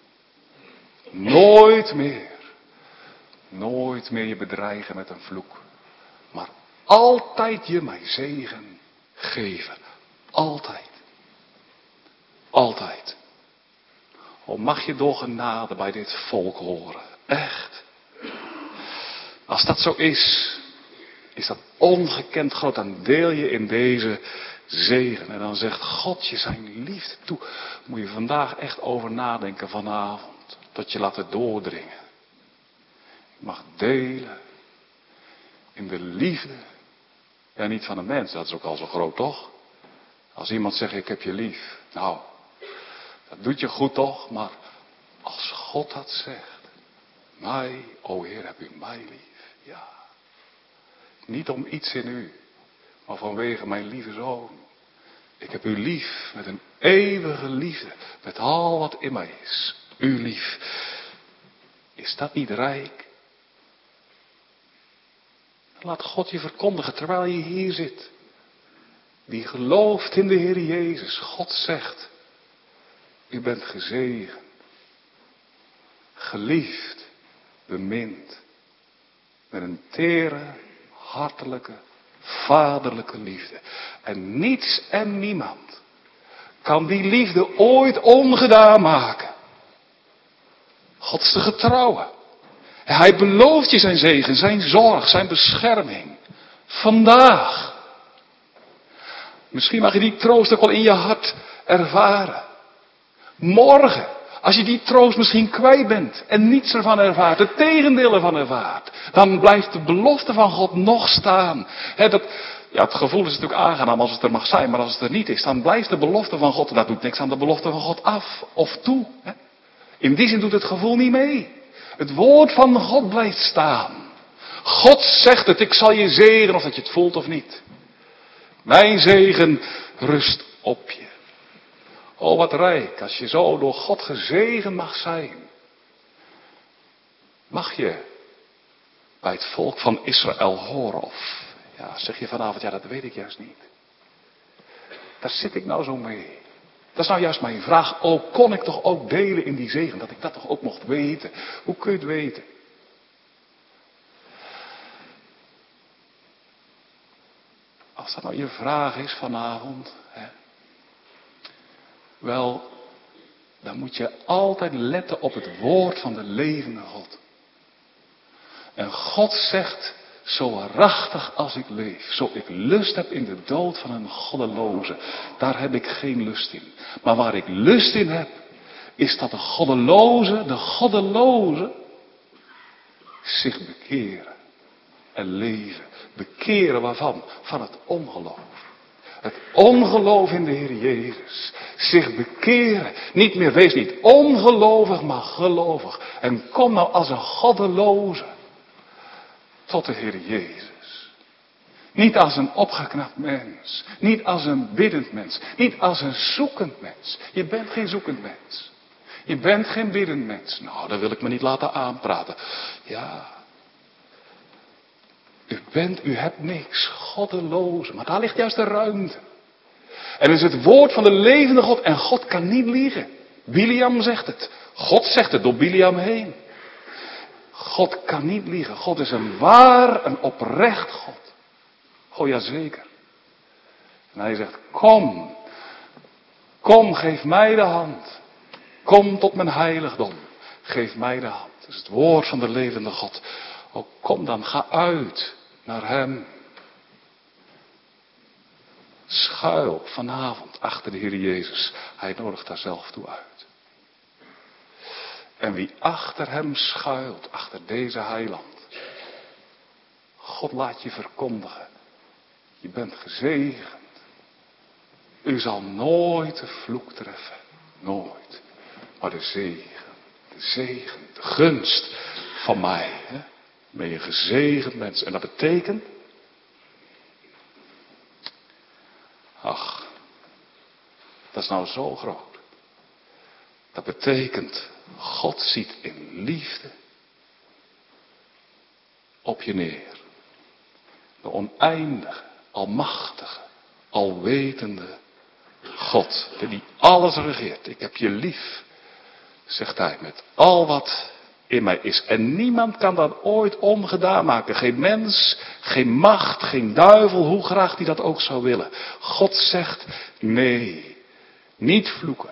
Nooit meer. Nooit meer je bedreigen met een vloek. Maar altijd je mij zegen geven. Altijd. Altijd. O, mag je door genade bij dit volk horen. Echt. Als dat zo is dat ongekend groot. Dan deel je in deze zegen. En dan zegt God je zijn liefde toe. Moet je vandaag echt over nadenken vanavond. Dat je laat het doordringen. Ik mag delen in de liefde. Ja, niet van een mens. Dat is ook al zo groot, toch? Als iemand zegt ik heb je lief. Nou, dat doet je goed toch? Maar als God dat zegt. Mij, o Heer, heb u mij lief. Ja. Niet om iets in u. Maar vanwege mijn lieve zoon. Ik heb u lief met een eeuwige liefde. Met al wat in mij is. U lief. Is dat niet rijk? Laat God je verkondigen terwijl je hier zit. Die gelooft in de Heer Jezus. God zegt. U bent gezegend. Geliefd. Bemind. Met een tere, hartelijke, vaderlijke liefde. En niets en niemand kan die liefde ooit ongedaan maken. God is de getrouwe. Hij belooft je zijn zegen, zijn zorg, zijn bescherming. Vandaag. Misschien mag je die troost ook wel in je hart ervaren. Morgen. Als je die troost misschien kwijt bent en niets ervan ervaart, het tegendeel ervan ervaart, dan blijft de belofte van God nog staan. Het gevoel is natuurlijk aangenaam als het er mag zijn, maar als het er niet is, dan blijft de belofte van God, dat doet niks aan de belofte van God af of toe. In die zin doet het gevoel niet mee. Het woord van God blijft staan. God zegt het, ik zal je zegenen of dat je het voelt of niet. Mijn zegen rust op je. Oh, wat rijk, als je zo door God gezegend mag zijn. Mag je bij het volk van Israël horen of, zeg je vanavond, dat weet ik juist niet. Daar zit ik nou zo mee. Dat is nou juist mijn vraag. Oh, kon ik toch ook delen in die zegen, dat ik dat toch ook mocht weten. Hoe kun je het weten? Als dat nou je vraag is vanavond, wel, dan moet je altijd letten op het woord van de levende God. En God zegt, zo waarachtig als ik leef, zo ik lust heb in de dood van een goddeloze, daar heb ik geen lust in. Maar waar ik lust in heb, is dat de goddeloze zich bekeren en leven. Bekeren waarvan? Van het ongeloof. Het ongeloof in de Heer Jezus. Zich bekeren. Niet meer, wees niet ongelovig, maar gelovig. En kom nou als een goddeloze tot de Heer Jezus. Niet als een opgeknapt mens. Niet als een biddend mens. Niet als een zoekend mens. Je bent geen zoekend mens. Je bent geen biddend mens. Nou, dat wil ik me niet laten aanpraten. Ja. U hebt niks. Goddeloze. Maar daar ligt juist de ruimte. En het is het woord van de levende God. En God kan niet liegen. Biliam zegt het. God zegt het door Biliam heen. God kan niet liegen. God is een waar, een oprecht God. Oh ja, zeker. En hij zegt, kom. Kom, geef mij de hand. Kom tot mijn heiligdom. Geef mij de hand. Dat is het woord van de levende God. Oh, kom dan, ga uit naar hem. Schuil vanavond achter de Heer Jezus. Hij nodigt daar zelf toe uit. En wie achter hem schuilt, achter deze heiland. God laat je verkondigen. Je bent gezegend. U zal nooit de vloek treffen. Nooit. Maar de zegen, de gunst van mij. Hè? Ben je gezegend mens. En dat betekent. Ach, dat is nou zo groot. Dat betekent, God ziet in liefde op je neer. De oneindige, almachtige, alwetende God, die alles regeert. Ik heb je lief, zegt hij, met al wat in mij is. En niemand kan dat ooit ongedaan maken. Geen mens, geen macht, geen duivel, hoe graag die dat ook zou willen. God zegt, nee, niet vloeken.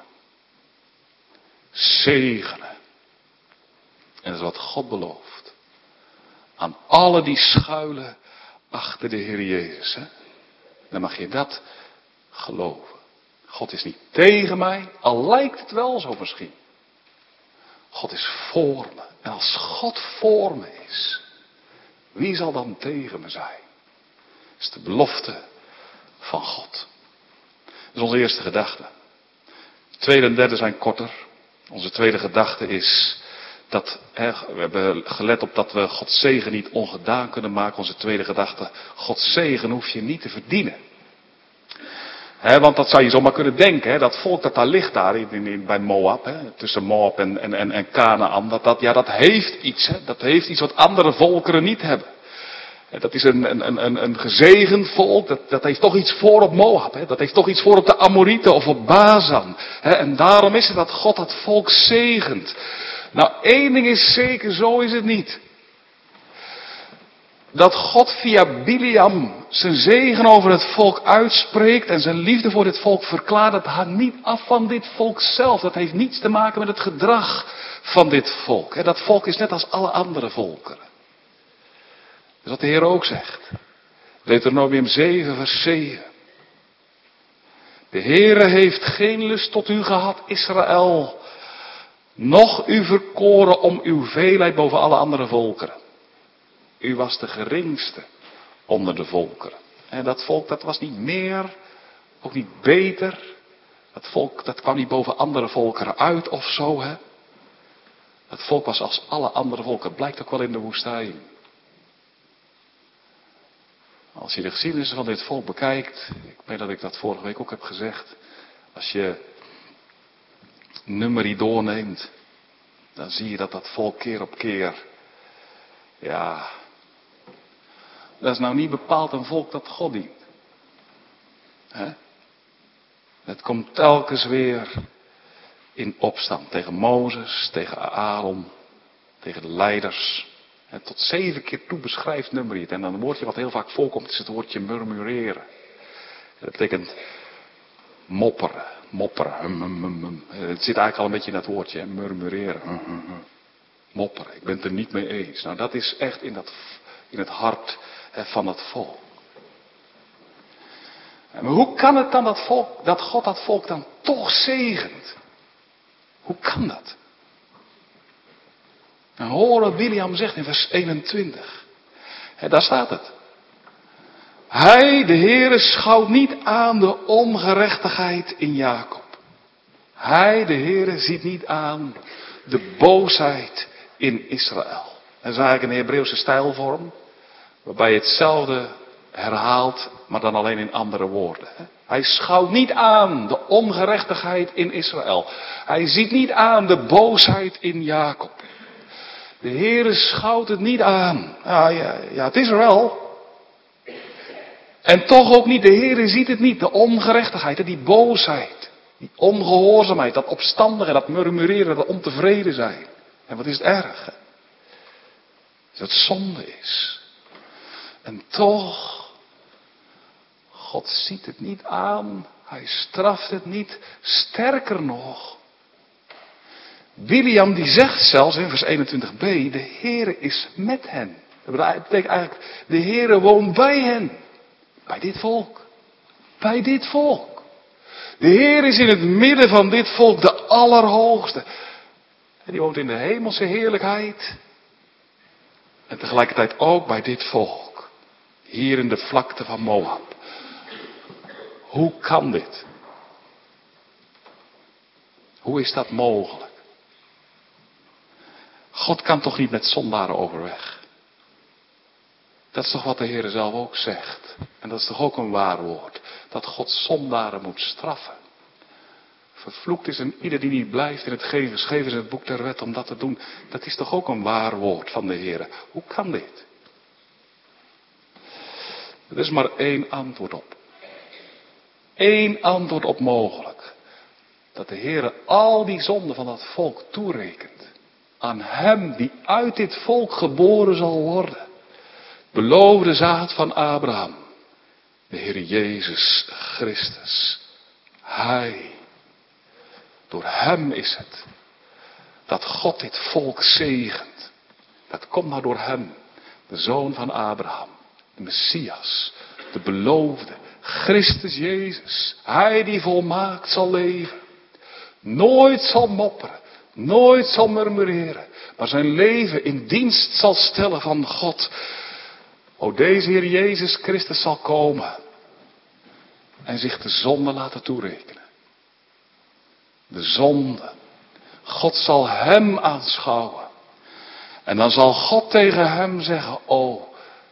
Zegenen. En dat is wat God belooft. Aan alle die schuilen achter de Heer Jezus. Hè? Dan mag je dat geloven. God is niet tegen mij, al lijkt het wel zo misschien. God is voor me. En als God voor me is, wie zal dan tegen me zijn? Dat is de belofte van God. Dat is onze eerste gedachte. Tweede en derde zijn korter. Onze tweede gedachte is dat, we hebben gelet op dat we Gods zegen niet ongedaan kunnen maken. Onze tweede gedachte, Gods zegen hoef je niet te verdienen. Want dat zou je zomaar kunnen denken, dat volk dat daar ligt daar bij Moab, tussen Moab en Kanaan, dat heeft iets, dat heeft iets wat andere volkeren niet hebben. Dat is een gezegend volk, dat heeft toch iets voor op Moab, dat heeft toch iets voor op de Amorieten of op Bazan. En daarom is het dat God dat volk zegent. Nou, één ding is zeker, zo is het niet. Dat God via Biliam zijn zegen over het volk uitspreekt en zijn liefde voor dit volk verklaart, dat hangt niet af van dit volk zelf. Dat heeft niets te maken met het gedrag van dit volk. Dat volk is net als alle andere volkeren. Dat is wat de Heer ook zegt. Deuteronomium 7 vers 7. De Heere heeft geen lust tot u gehad, Israël, noch u verkoren om uw veelheid boven alle andere volkeren. U was de geringste onder de volkeren. En dat volk, dat was niet meer, ook niet beter. Dat volk, dat kwam niet boven andere volkeren uit of zo, hè. Dat volk was als alle andere volken. Het blijkt ook wel in de woestijn. Als je de geschiedenissen van dit volk bekijkt, ik weet dat ik dat vorige week ook heb gezegd. Als je Numeri doorneemt, dan zie je dat dat volk keer op keer, ja, dat is nou niet bepaald een volk dat God dient. Het komt telkens weer in opstand tegen Mozes, tegen Aaron, tegen de leiders. En tot 7 keer toe beschrijft Numeri het. En dan een woordje wat heel vaak voorkomt is het woordje murmureren. Dat betekent mopperen. Het zit eigenlijk al een beetje in dat woordje, murmureren. Mopperen, ik ben het er niet mee eens. Nou, dat is echt in het hart van het volk. Maar hoe kan het dan dat God dat volk dan toch zegent? Hoe kan dat? Nou, hoor wat Biliam zegt in vers 21. Daar staat het. Hij, de Heere, schouwt niet aan de ongerechtigheid in Jacob. Hij, de Heere, ziet niet aan de boosheid in Israël. Dat is eigenlijk een Hebreeuwse stijlvorm, waarbij je hetzelfde herhaalt, maar dan alleen in andere woorden. Hij schouwt niet aan de ongerechtigheid in Israël. Hij ziet niet aan de boosheid in Jacob. De Heere schouwt het niet aan. Ja, het is er wel. En toch ook niet, de Heere ziet het niet. De ongerechtigheid, die boosheid, die ongehoorzaamheid, dat opstandige, dat murmureren, dat ontevreden zijn. En wat is het erg? Dat het zonde is. En toch, God ziet het niet aan. Hij straft het niet. Sterker nog. William die zegt zelfs in vers 21b, de Heere is met hen. Dat betekent eigenlijk, de Heere woont bij hen. Bij dit volk. Bij dit volk. De Heer is in het midden van dit volk de Allerhoogste. En die woont in de hemelse heerlijkheid. En tegelijkertijd ook bij dit volk. Hier in de vlakte van Moab. Hoe kan dit? Hoe is dat mogelijk? God kan toch niet met zondaren overweg? Dat is toch wat de Heer zelf ook zegt. En dat is toch ook een waar woord. Dat God zondaren moet straffen. Vervloekt is een ieder die niet blijft in het geschreven is in het boek der wet om dat te doen. Dat is toch ook een waar woord van de Heer. Hoe kan dit? Er is maar één antwoord op. Eén antwoord op mogelijk. Dat de Heer al die zonden van dat volk toerekent. Aan hem die uit dit volk geboren zal worden. Beloofde zaad van Abraham. De Heer Jezus Christus. Hij. Door hem is het. Dat God dit volk zegent. Dat komt nou door hem. De zoon van Abraham. De Messias. De beloofde. Christus Jezus. Hij die volmaakt zal leven. Nooit zal mopperen. Nooit zal murmureren. Maar zijn leven in dienst zal stellen van God. O, deze Heer Jezus Christus zal komen. En zich de zonde laten toerekenen. De zonde. God zal hem aanschouwen. En dan zal God tegen hem zeggen, o,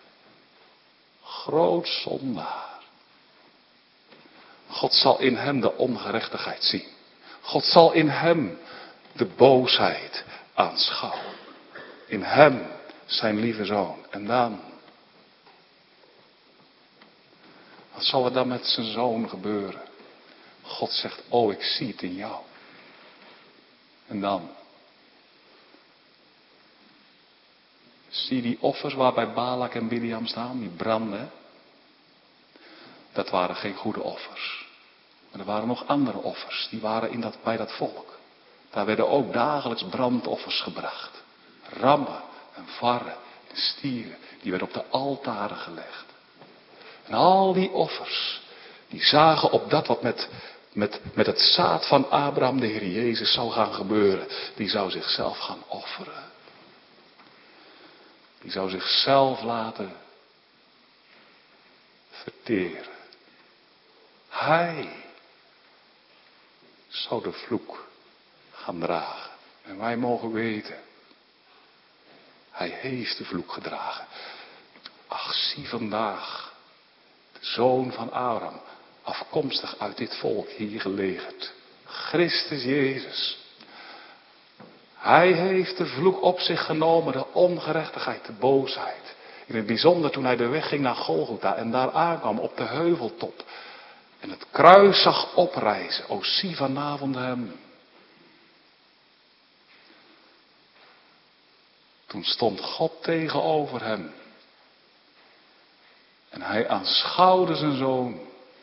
groot zondaar. God zal in hem de ongerechtigheid zien. God zal in hem de boosheid aanschouwen. In hem zijn lieve zoon. En dan. Wat zal er dan met zijn zoon gebeuren? God zegt, oh, ik zie het in jou. En dan. Zie je die offers waar bij Balak en Biliam staan, die branden? Dat waren geen goede offers. Maar er waren nog andere offers, die waren bij dat volk. Daar werden ook dagelijks brandoffers gebracht. Rammen en varren en stieren, die werden op de altaren gelegd. En al die offers, die zagen op dat wat met het zaad van Abraham, de Heer Jezus, zou gaan gebeuren. Die zou zichzelf gaan offeren. Die zou zichzelf laten verteren. Hij zou de vloek gaan dragen. En wij mogen weten, hij heeft de vloek gedragen. Ach, zie vandaag, de zoon van Abraham, afkomstig uit dit volk hier gelegerd. Christus Jezus. Hij heeft de vloek op zich genomen, de ongerechtigheid, de boosheid. In het bijzonder toen hij de weg ging naar Golgotha en daar aankwam op de heuveltop. En het kruis zag oprijzen. O, zie vanavond hem. Toen stond God tegenover hem. En hij aanschouwde zijn zoon.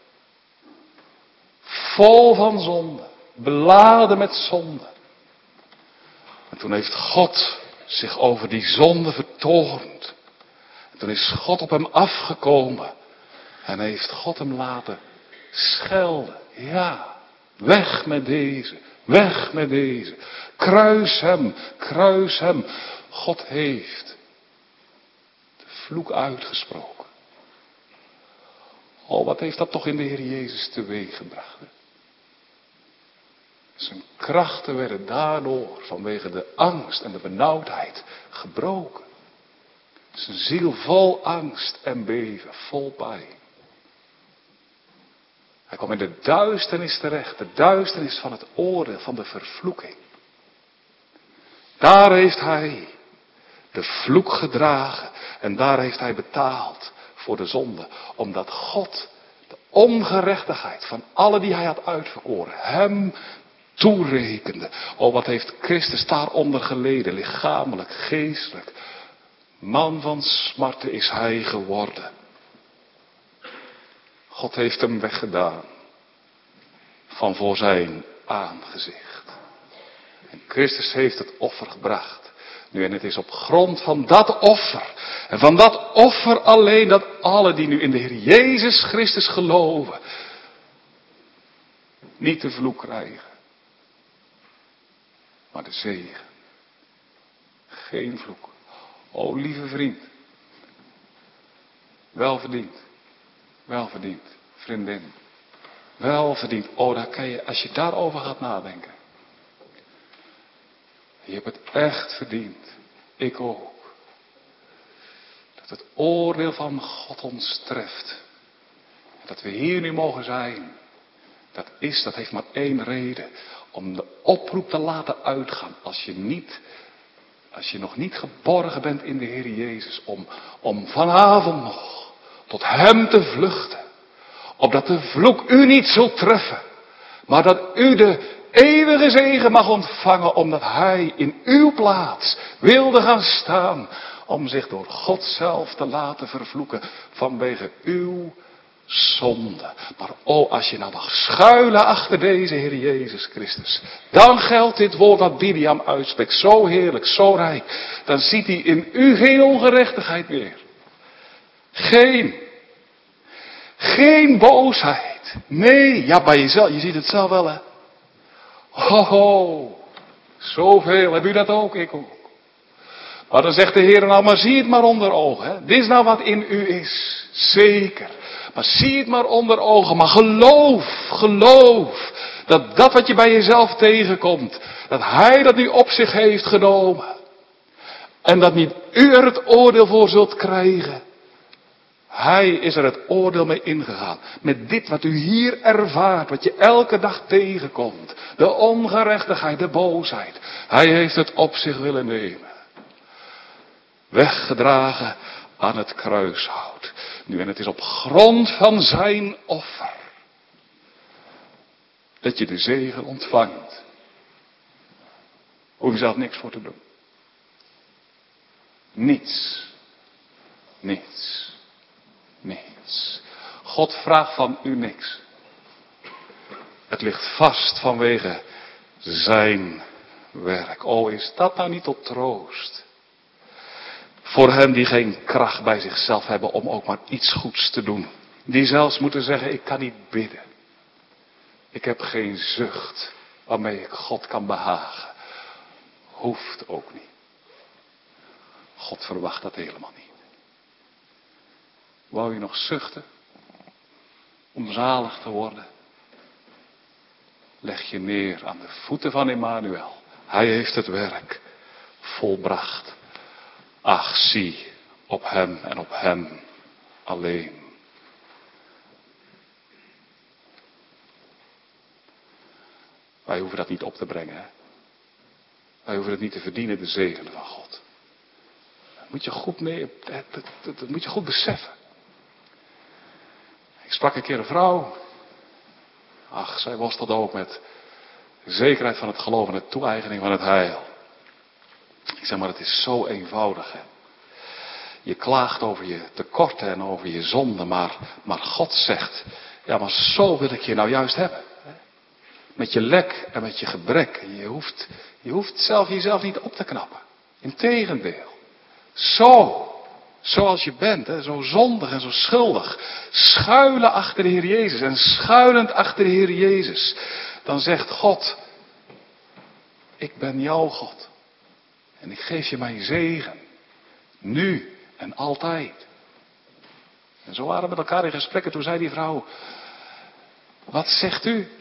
Vol van zonde. Beladen met zonde. En toen heeft God zich over die zonde vertoornd. En toen is God op hem afgekomen. En heeft God hem laten schelden. Ja, weg met deze. Weg met deze. Kruis hem. Kruis hem. God heeft de vloek uitgesproken. Oh, wat heeft dat toch in de Heer Jezus teweeggebracht. Zijn krachten werden daardoor vanwege de angst en de benauwdheid gebroken. Zijn ziel vol angst en beven, vol pijn. Hij kwam in de duisternis terecht, de duisternis van het oordeel, van de vervloeking. Daar heeft hij de vloek gedragen en daar heeft hij betaald voor de zonde. Omdat God de ongerechtigheid van alle die hij had uitverkoren, hem toerekende. Oh, wat heeft Christus daaronder geleden, lichamelijk, geestelijk. Man van smarten is hij geworden. God heeft hem weggedaan van voor zijn aangezicht. En Christus heeft het offer gebracht. Nu, en het is op grond van dat offer, en van dat offer alleen, dat alle die nu in de Heer Jezus Christus geloven, niet de vloek krijgen, maar de zegen. Geen vloek. O, lieve vriend. Welverdiend. Welverdiend. Vriendin. Welverdiend. Oh, daar kan je, als je daarover gaat nadenken. Je hebt het echt verdiend. Ik ook. Dat het oordeel van God ons treft. En dat we hier nu mogen zijn. Dat heeft maar één reden. Om de oproep te laten uitgaan. Als je nog niet geborgen bent in de Heer Jezus. Om vanavond nog tot Hem te vluchten. Opdat de vloek u niet zult treffen. Maar dat u de eeuwige zegen mag ontvangen. Omdat Hij in uw plaats wilde gaan staan. Om zich door God zelf te laten vervloeken. Vanwege uw zonde. Maar als je nou mag schuilen achter deze Heer Jezus Christus. Dan geldt dit woord wat Biliam uitspreekt. Zo heerlijk, zo rijk. Dan ziet hij in u geen ongerechtigheid meer. Geen boosheid. Nee, ja, bij jezelf. Je ziet het zelf wel, hè. Ho, zoveel. Heb u dat ook? Ik ook. Maar dan zegt de Heer nou, maar zie het maar onder ogen. Hè. Dit is nou wat in u is. Zeker. Maar zie het maar onder ogen. Maar geloof. Dat wat je bij jezelf tegenkomt. Dat Hij dat nu op zich heeft genomen. En dat niet u er het oordeel voor zult krijgen. Hij is er het oordeel mee ingegaan. Met dit wat u hier ervaart. Wat je elke dag tegenkomt. De ongerechtigheid, de boosheid. Hij heeft het op zich willen nemen. Weggedragen aan het kruishout. Nu, en het is op grond van zijn offer. Dat je de zegen ontvangt. Hoef je zelf niks voor te doen. Niets. God vraagt van u niks. Het ligt vast vanwege zijn werk. O, is dat nou niet tot troost? Voor hen die geen kracht bij zichzelf hebben om ook maar iets goeds te doen. Die zelfs moeten zeggen, ik kan niet bidden. Ik heb geen zucht waarmee ik God kan behagen. Hoeft ook niet. God verwacht dat helemaal niet. Wou je nog zuchten om zalig te worden? Leg je neer aan de voeten van Emmanuel. Hij heeft het werk volbracht. Ach, zie op hem en op hem alleen. Wij hoeven dat niet op te brengen. Hè? Wij hoeven het niet te verdienen, de zegen van God. Dat moet je goed beseffen. Ik sprak een keer een vrouw. Ach, zij worstelde ook met de zekerheid van het geloof en de toe-eigening van het heil. Ik zeg maar, het is zo eenvoudig. Hè? Je klaagt over je tekorten en over je zonden, maar God zegt, ja, maar zo wil ik je nou juist hebben. Hè? Met je lek en met je gebrek. Je hoeft zelf jezelf niet op te knappen. Integendeel. Zoals je bent, hè? Zo zondig en zo schuldig. Schuilen achter de Heer Jezus en schuilend achter de Heer Jezus. Dan zegt God, ik ben jouw God. En ik geef je mijn zegen. Nu en altijd. En zo waren we met elkaar in gesprekken. Toen zei die vrouw, wat zegt u?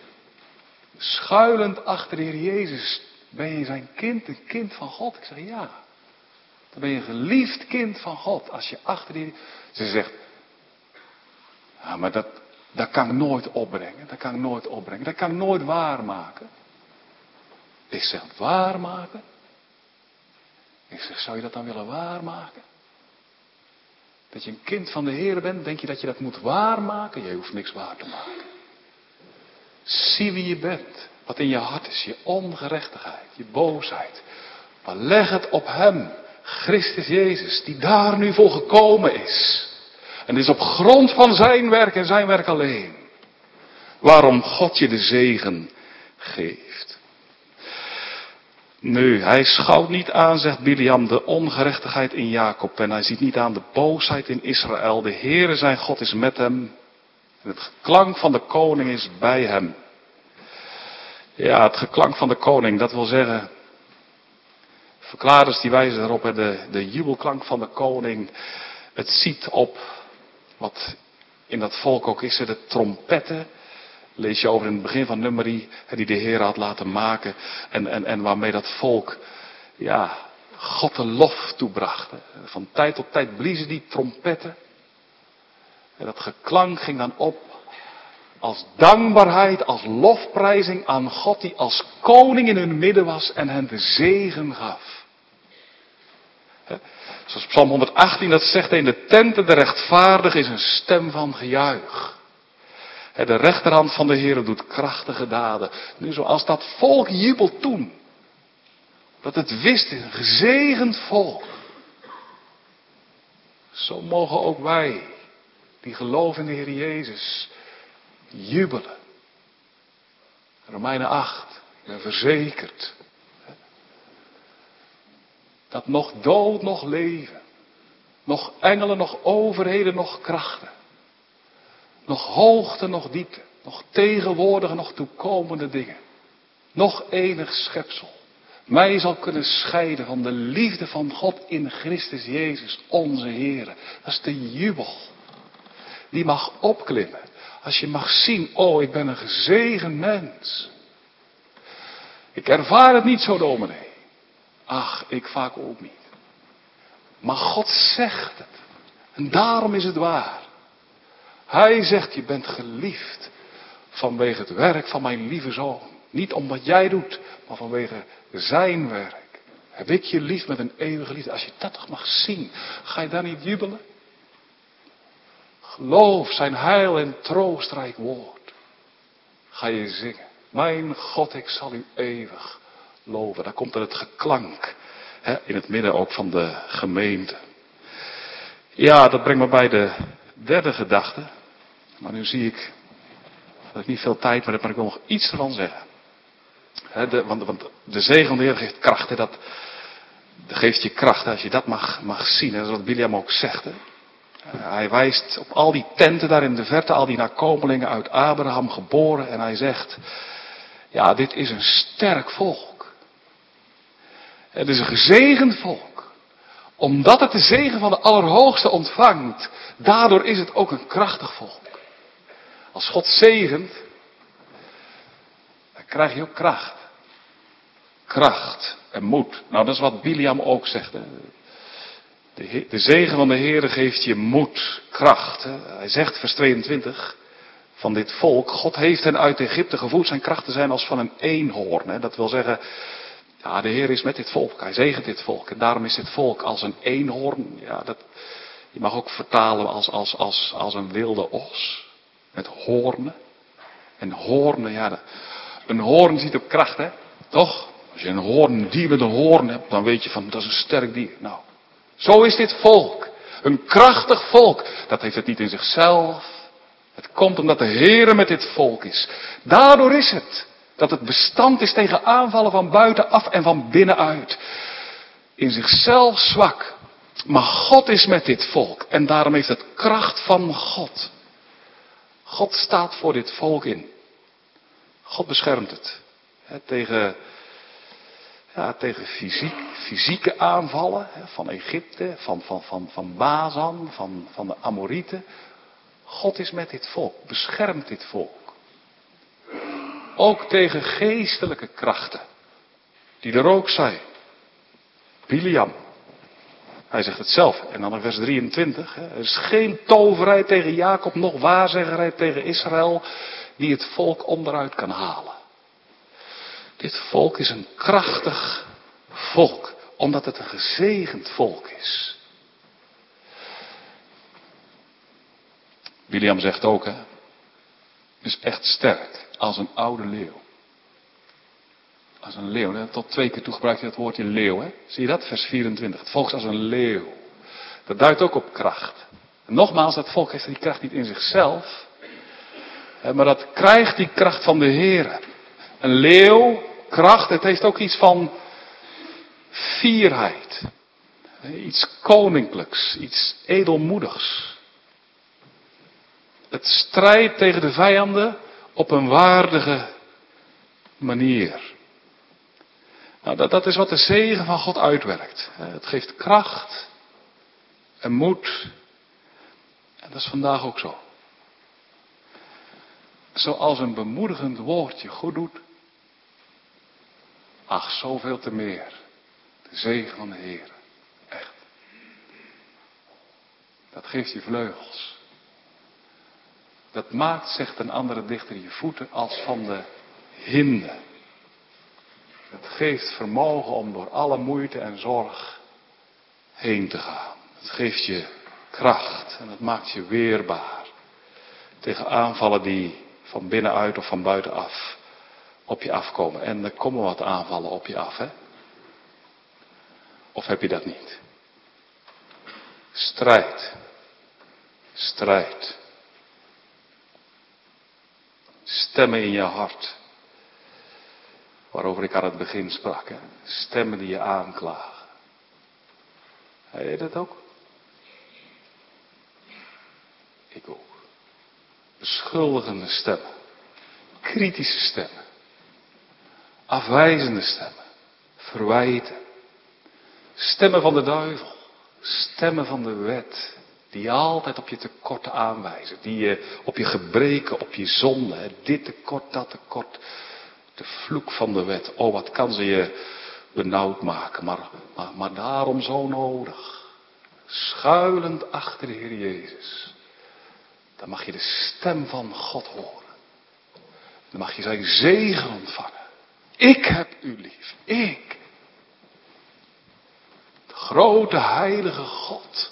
Schuilend achter de Heer Jezus. Ben je zijn kind, een kind van God? Ik zeg ja. Dan ben je een geliefd kind van God. Als je achter die... Ze zegt, ja, maar dat kan ik nooit opbrengen. Dat kan ik nooit opbrengen. Dat kan ik nooit waarmaken. Ik zeg, waarmaken? Ik zeg, zou je dat dan willen waarmaken? Dat je een kind van de Heer bent, denk je dat je dat moet waarmaken? Je hoeft niks waar te maken. Zie wie je bent. Wat in je hart is. Je ongerechtigheid. Je boosheid. Maar leg het op Hem. Christus Jezus. Die daar nu voor gekomen is. En het is op grond van zijn werk en zijn werk alleen. Waarom God je de zegen geeft. Nu, hij schouwt niet aan, zegt Biliam, de ongerechtigheid in Jacob. En hij ziet niet aan de boosheid in Israël. De Heere zijn God is met hem. En het geklank van de koning is bij hem. Ja, het geklank van de koning, dat wil zeggen... Verklaarders die wijzen erop, de jubelklank van de koning. Het ziet op wat in dat volk ook is, de trompetten. Lees je over in het begin van Numeri, die de Heer had laten maken. En waarmee dat volk, ja, God de lof toebracht. Van tijd tot tijd bliezen die trompetten. En dat geklank ging dan op als dankbaarheid, als lofprijzing aan God die als koning in hun midden was en hen de zegen gaf. Zoals Psalm 118 dat zegt, in de tenten de rechtvaardige is een stem van gejuich. De rechterhand van de Heer doet krachtige daden. Nu zoals dat volk jubelt toen. Dat het wist, is een gezegend volk. Zo mogen ook wij, die geloven in de Heer Jezus, jubelen. Romeinen 8, ik ben verzekerd. Dat nog dood, nog leven. Nog engelen, nog overheden, nog krachten. Nog hoogte, nog diepte. Nog tegenwoordige, nog toekomende dingen. Nog enig schepsel. Mij zal kunnen scheiden van de liefde van God in Christus Jezus, onze Heer. Dat is de jubel. Die mag opklimmen. Als je mag zien, oh, ik ben een gezegend mens. Ik ervaar het niet zo, dominee. Ach, ik vaak ook niet. Maar God zegt het. En daarom is het waar. Hij zegt, je bent geliefd vanwege het werk van mijn lieve zoon. Niet om wat jij doet, maar vanwege zijn werk. Heb ik je lief met een eeuwige liefde. Als je dat toch mag zien, ga je dan niet jubelen? Geloof zijn heil en troostrijk woord. Ga je zingen. Mijn God, ik zal u eeuwig loven. Daar komt er het geklank. In het midden ook van de gemeente. Ja, dat brengt me bij de derde gedachte. Maar nu zie ik dat ik niet veel tijd meer heb, maar ik wil nog iets ervan zeggen. Want de zegen van de Heer geeft kracht. Dat geeft je kracht als je dat mag zien. Dat is wat Biliam ook zegt. Hij wijst op al die tenten daar in de verte, al die nakomelingen uit Abraham geboren. En hij zegt, ja, dit is een sterk volk. Het is een gezegend volk. Omdat het de zegen van de Allerhoogste ontvangt, daardoor is het ook een krachtig volk. Als God zegent, dan krijg je ook kracht. Kracht en moed. Nou, dat is wat Biliam ook zegt. Hè. De zegen van de Heere geeft je moed, kracht. Hè. Hij zegt, vers 22, van dit volk, God heeft hen uit Egypte gevoerd. Zijn krachten zijn als van een eenhoorn. Hè. Dat wil zeggen, ja, de Heer is met dit volk. Hij zegent dit volk. En daarom is dit volk als een eenhoorn. Ja, je mag ook vertalen als een wilde os. Met hoornen. En hoornen, ja. Een hoorn ziet op kracht, hè. Toch? Als je een dier met een hoorn hebt, dan weet je van, dat is een sterk dier. Nou, zo is dit volk. Een krachtig volk. Dat heeft het niet in zichzelf. Het komt omdat de Heere met dit volk is. Daardoor is het dat het bestand is tegen aanvallen van buitenaf en van binnenuit. In zichzelf zwak. Maar God is met dit volk. En daarom heeft het kracht van God. God staat voor dit volk in. God beschermt het. Tegen fysieke aanvallen van Egypte, van Bazan, van de Amorieten. God is met dit volk, beschermt dit volk. Ook tegen geestelijke krachten, die er ook zijn. Biliam, Hij zegt het zelf. En dan in vers 23. Er is geen toverij tegen Jacob, noch waarzeggerij tegen Israël, die het volk onderuit kan halen. Dit volk is een krachtig volk, omdat het een gezegend volk is. William zegt ook, het is echt sterk, als een oude leeuw. Als een leeuw, hè? Tot 2 keer toe gebruikt hij het woordje leeuw. Hè? Zie je dat? Vers 24. Het volk is als een leeuw. Dat duidt ook op kracht. En nogmaals, dat volk heeft die kracht niet in zichzelf. Maar dat krijgt die kracht van de Heer. Een leeuw, kracht, het heeft ook iets van fierheid. Iets koninklijks, iets edelmoedigs. Het strijdt tegen de vijanden op een waardige manier. Nou, dat is wat de zegen van God uitwerkt. Het geeft kracht en moed. En dat is vandaag ook zo. Zoals een bemoedigend woordje goed doet. Ach, zoveel te meer. De zegen van de Heer. Echt. Dat geeft je vleugels. Dat maakt, zegt een andere dichter, je voeten als van de hinde. Het geeft vermogen om door alle moeite en zorg heen te gaan. Het geeft je kracht en het maakt je weerbaar tegen aanvallen die van binnenuit of van buitenaf op je afkomen. En er komen wat aanvallen op je af, hè? Of heb je dat niet? Strijd. Strijd. Stemmen in je hart. Waarover ik aan het begin sprak. Hè? Stemmen die je aanklagen. Heb je dat ook? Ik ook. Beschuldigende stemmen. Kritische stemmen. Afwijzende stemmen. Verwijten. Stemmen van de duivel. Stemmen van de wet. Die je altijd op je tekorten aanwijzen. Die je op je gebreken, op je zonde. Dit tekort, dat tekort. De vloek van de wet. Oh, wat kan ze je benauwd maken. Maar daarom zo nodig. Schuilend achter de Heer Jezus. Dan mag je de stem van God horen. Dan mag je zijn zegen ontvangen. Ik heb u lief. Ik. De grote heilige God.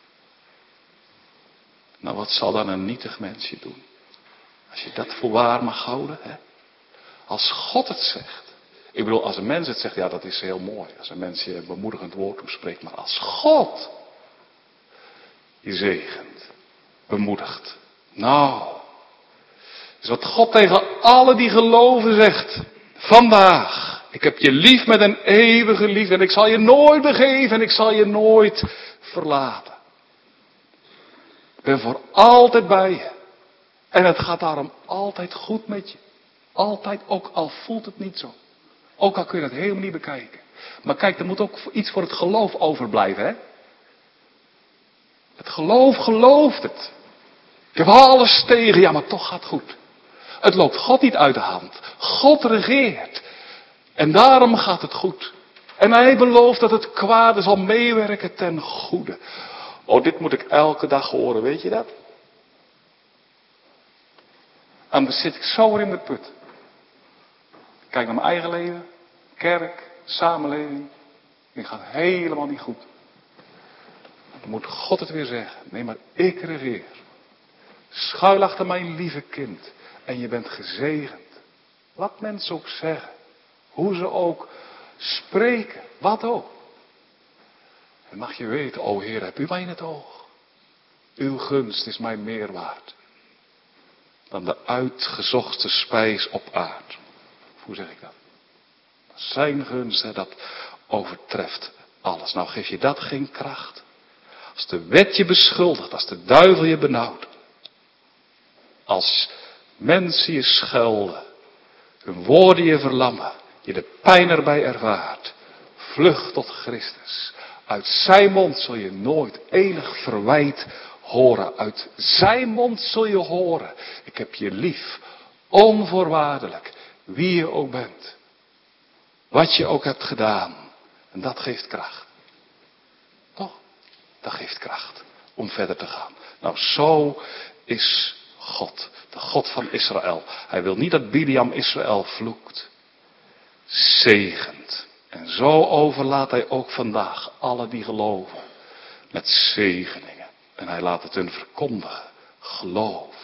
Nou, wat zal dan een nietig mensje doen? Als je dat voor waar mag houden, hè? Als God het zegt. Ik bedoel, als een mens het zegt, ja, dat is heel mooi. Als een mens je een bemoedigend woord toespreekt. Maar als God je zegent, bemoedigt. Nou, is wat God tegen alle die geloven zegt. Vandaag, ik heb je lief met een eeuwige liefde. En ik zal je nooit begeven en ik zal je nooit verlaten. Ik ben voor altijd bij je. En het gaat daarom altijd goed met je. Altijd, ook al voelt het niet zo. Ook al kun je dat helemaal niet bekijken. Maar kijk, er moet ook iets voor het geloof overblijven, hè? Het geloof gelooft het. Ik heb alles tegen, ja, maar toch gaat het goed. Het loopt God niet uit de hand. God regeert. En daarom gaat het goed. En hij belooft dat het kwade zal meewerken ten goede. Oh, dit moet ik elke dag horen, weet je dat? En dan zit ik zo in de put. Kijk naar mijn eigen leven, kerk, samenleving. Die gaat helemaal niet goed. Dan moet God het weer zeggen. Nee, maar ik regeer. Schuil achter mijn lieve kind. En je bent gezegend. Wat mensen ook zeggen. Hoe ze ook spreken. Wat ook. En mag je weten, o Heer, heb u mij in het oog. Uw gunst is mij meer waard. Dan de uitgezochte spijs op aard. Hoe zeg ik dat? Zijn gunst, dat overtreft alles. Nou, geef je dat geen kracht. Als de wet je beschuldigt, als de duivel je benauwt. Als mensen je schelden, hun woorden je verlammen, je de pijn erbij ervaart. Vlucht tot Christus. Uit zijn mond zul je nooit enig verwijt horen. Uit zijn mond zul je horen. Ik heb je lief. Onvoorwaardelijk. Wie je ook bent. Wat je ook hebt gedaan. En dat geeft kracht. Toch? Dat geeft kracht om verder te gaan. Nou, zo is God. De God van Israël. Hij wil niet dat Biliam Israël vloekt. Zegent. En zo overlaat hij ook vandaag alle die geloven. Met zegeningen. En hij laat het hun verkondigen. Geloof.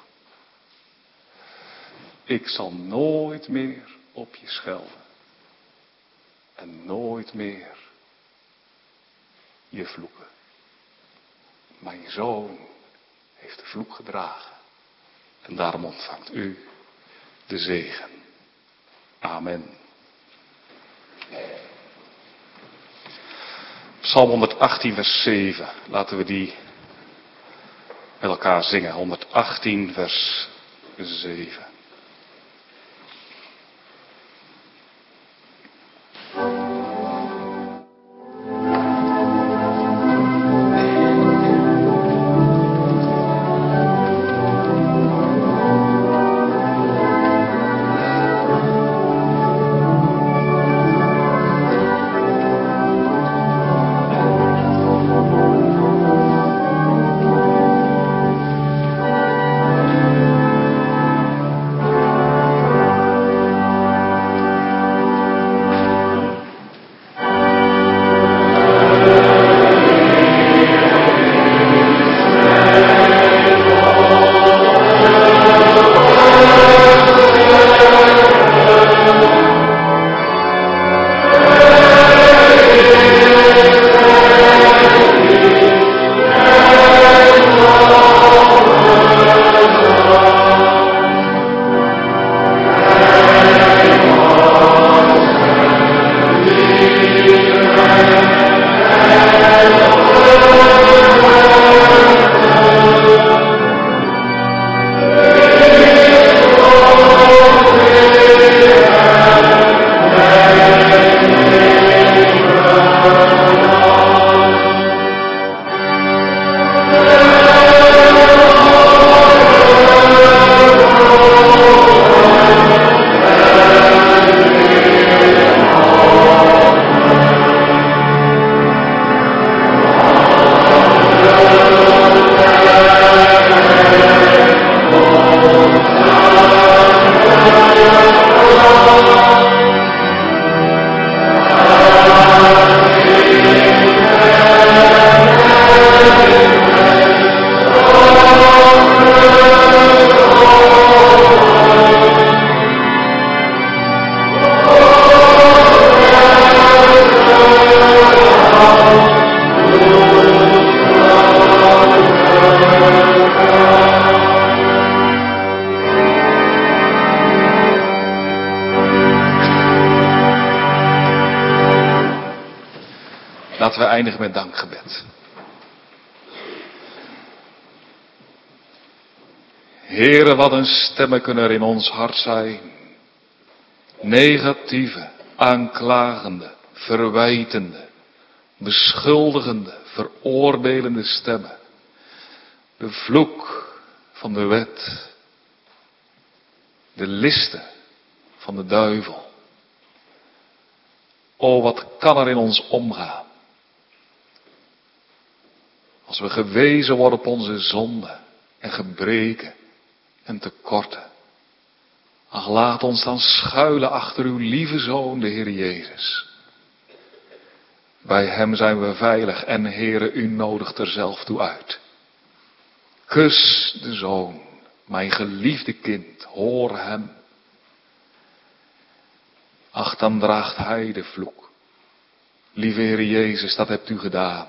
Ik zal nooit meer op je schelden. En nooit meer je vloeken. Mijn zoon heeft de vloek gedragen. En daarom ontvangt u de zegen. Amen. Psalm 118 vers 7. Laten we die met elkaar zingen. 118 vers 7. Laten we eindigen met dankgebed. Heere, wat een stemmen kunnen er in ons hart zijn. Negatieve, aanklagende, verwijtende, beschuldigende, veroordelende stemmen. De vloek van de wet. De listen van de duivel. O, wat kan er in ons omgaan? Als we gewezen worden op onze zonden en gebreken en tekorten. Ach, laat ons dan schuilen achter uw lieve Zoon, de Heer Jezus. Bij hem zijn we veilig en Heere, u nodigt er zelf toe uit. Kus de Zoon, mijn geliefde kind, hoor hem. Ach, dan draagt hij de vloek. Lieve Heer Jezus, dat hebt u gedaan.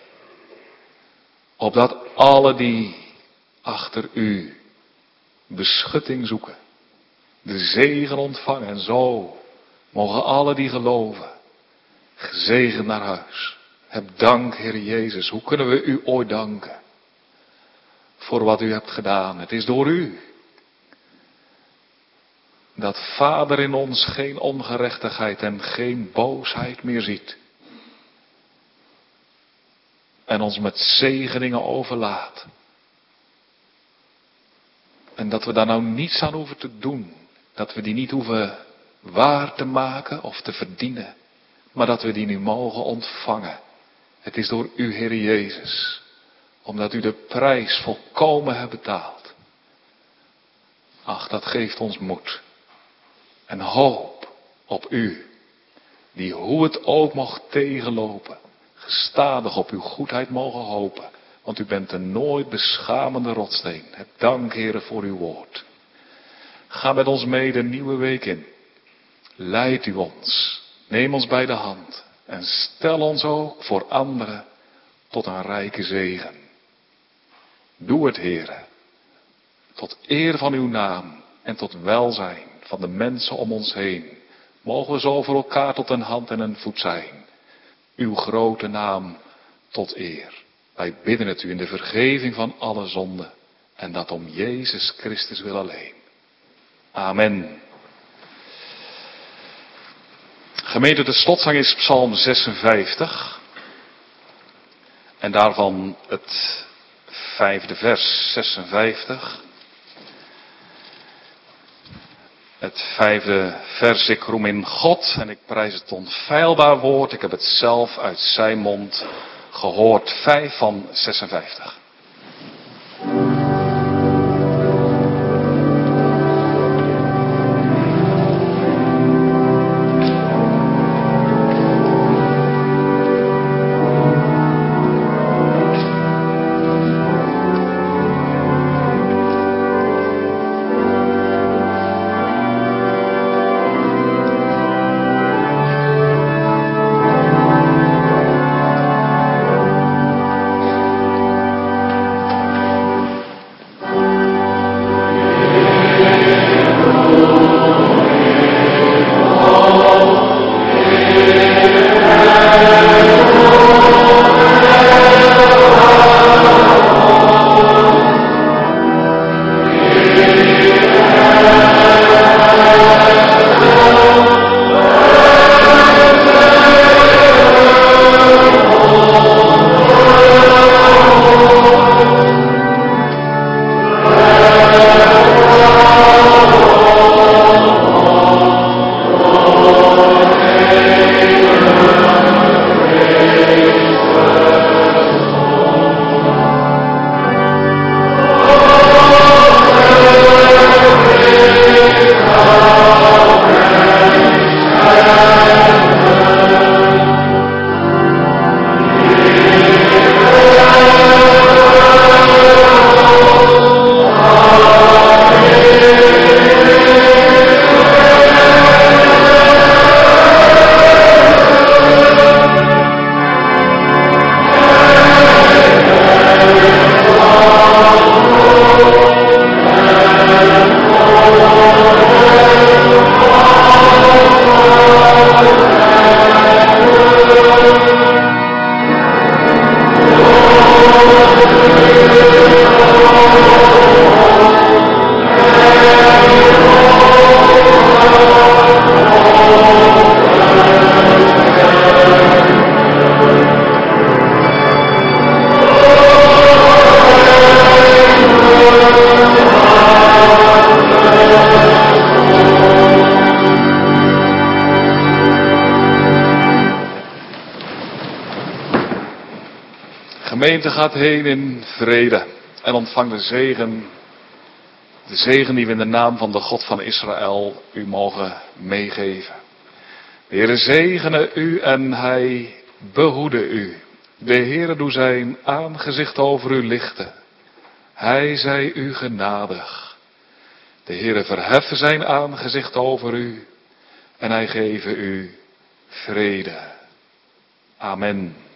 Opdat alle die achter u beschutting zoeken, de zegen ontvangen. En zo mogen alle die geloven gezegend naar huis. Heb dank, Heer Jezus. Hoe kunnen we u ooit danken? Voor wat u hebt gedaan. Het is door u. Dat Vader in ons geen ongerechtigheid en geen boosheid meer ziet. En ons met zegeningen overlaat. En dat we daar nou niets aan hoeven te doen. Dat we die niet hoeven waar te maken of te verdienen. Maar dat we die nu mogen ontvangen. Het is door u, Heer Jezus, omdat u de prijs volkomen hebt betaald. Ach, dat geeft ons moed en hoop op u, die hoe het ook mocht tegenlopen, gestadig op uw goedheid mogen hopen, want u bent een nooit beschamende rotsteen. Het dank, Heere, voor uw woord. Ga met ons mee de nieuwe week in. Leid u ons, neem ons bij de hand en stel ons ook voor anderen tot een rijke zegen. Doe het, Heere, tot eer van uw naam en tot welzijn van de mensen om ons heen. Mogen we zo voor elkaar tot een hand en een voet zijn. Uw grote naam tot eer. Wij bidden het u in de vergeving van alle zonden en dat om Jezus Christus wil alleen. Amen. Gemeente, de slotzang is Psalm 56 en daarvan het 5e vers 56. Het 5e vers, ik roem in God en ik prijs het onfeilbaar woord. Ik heb het zelf uit zijn mond gehoord. 5 van 56. Gemeente, gaat heen in vrede en ontvang de zegen die we in de naam van de God van Israël u mogen meegeven. De Heere zegene u en hij behoede u. De Heere doe zijn aangezicht over u lichten. Hij zij u genadig. De Heere verheffe zijn aangezicht over u en hij geve u vrede. Amen.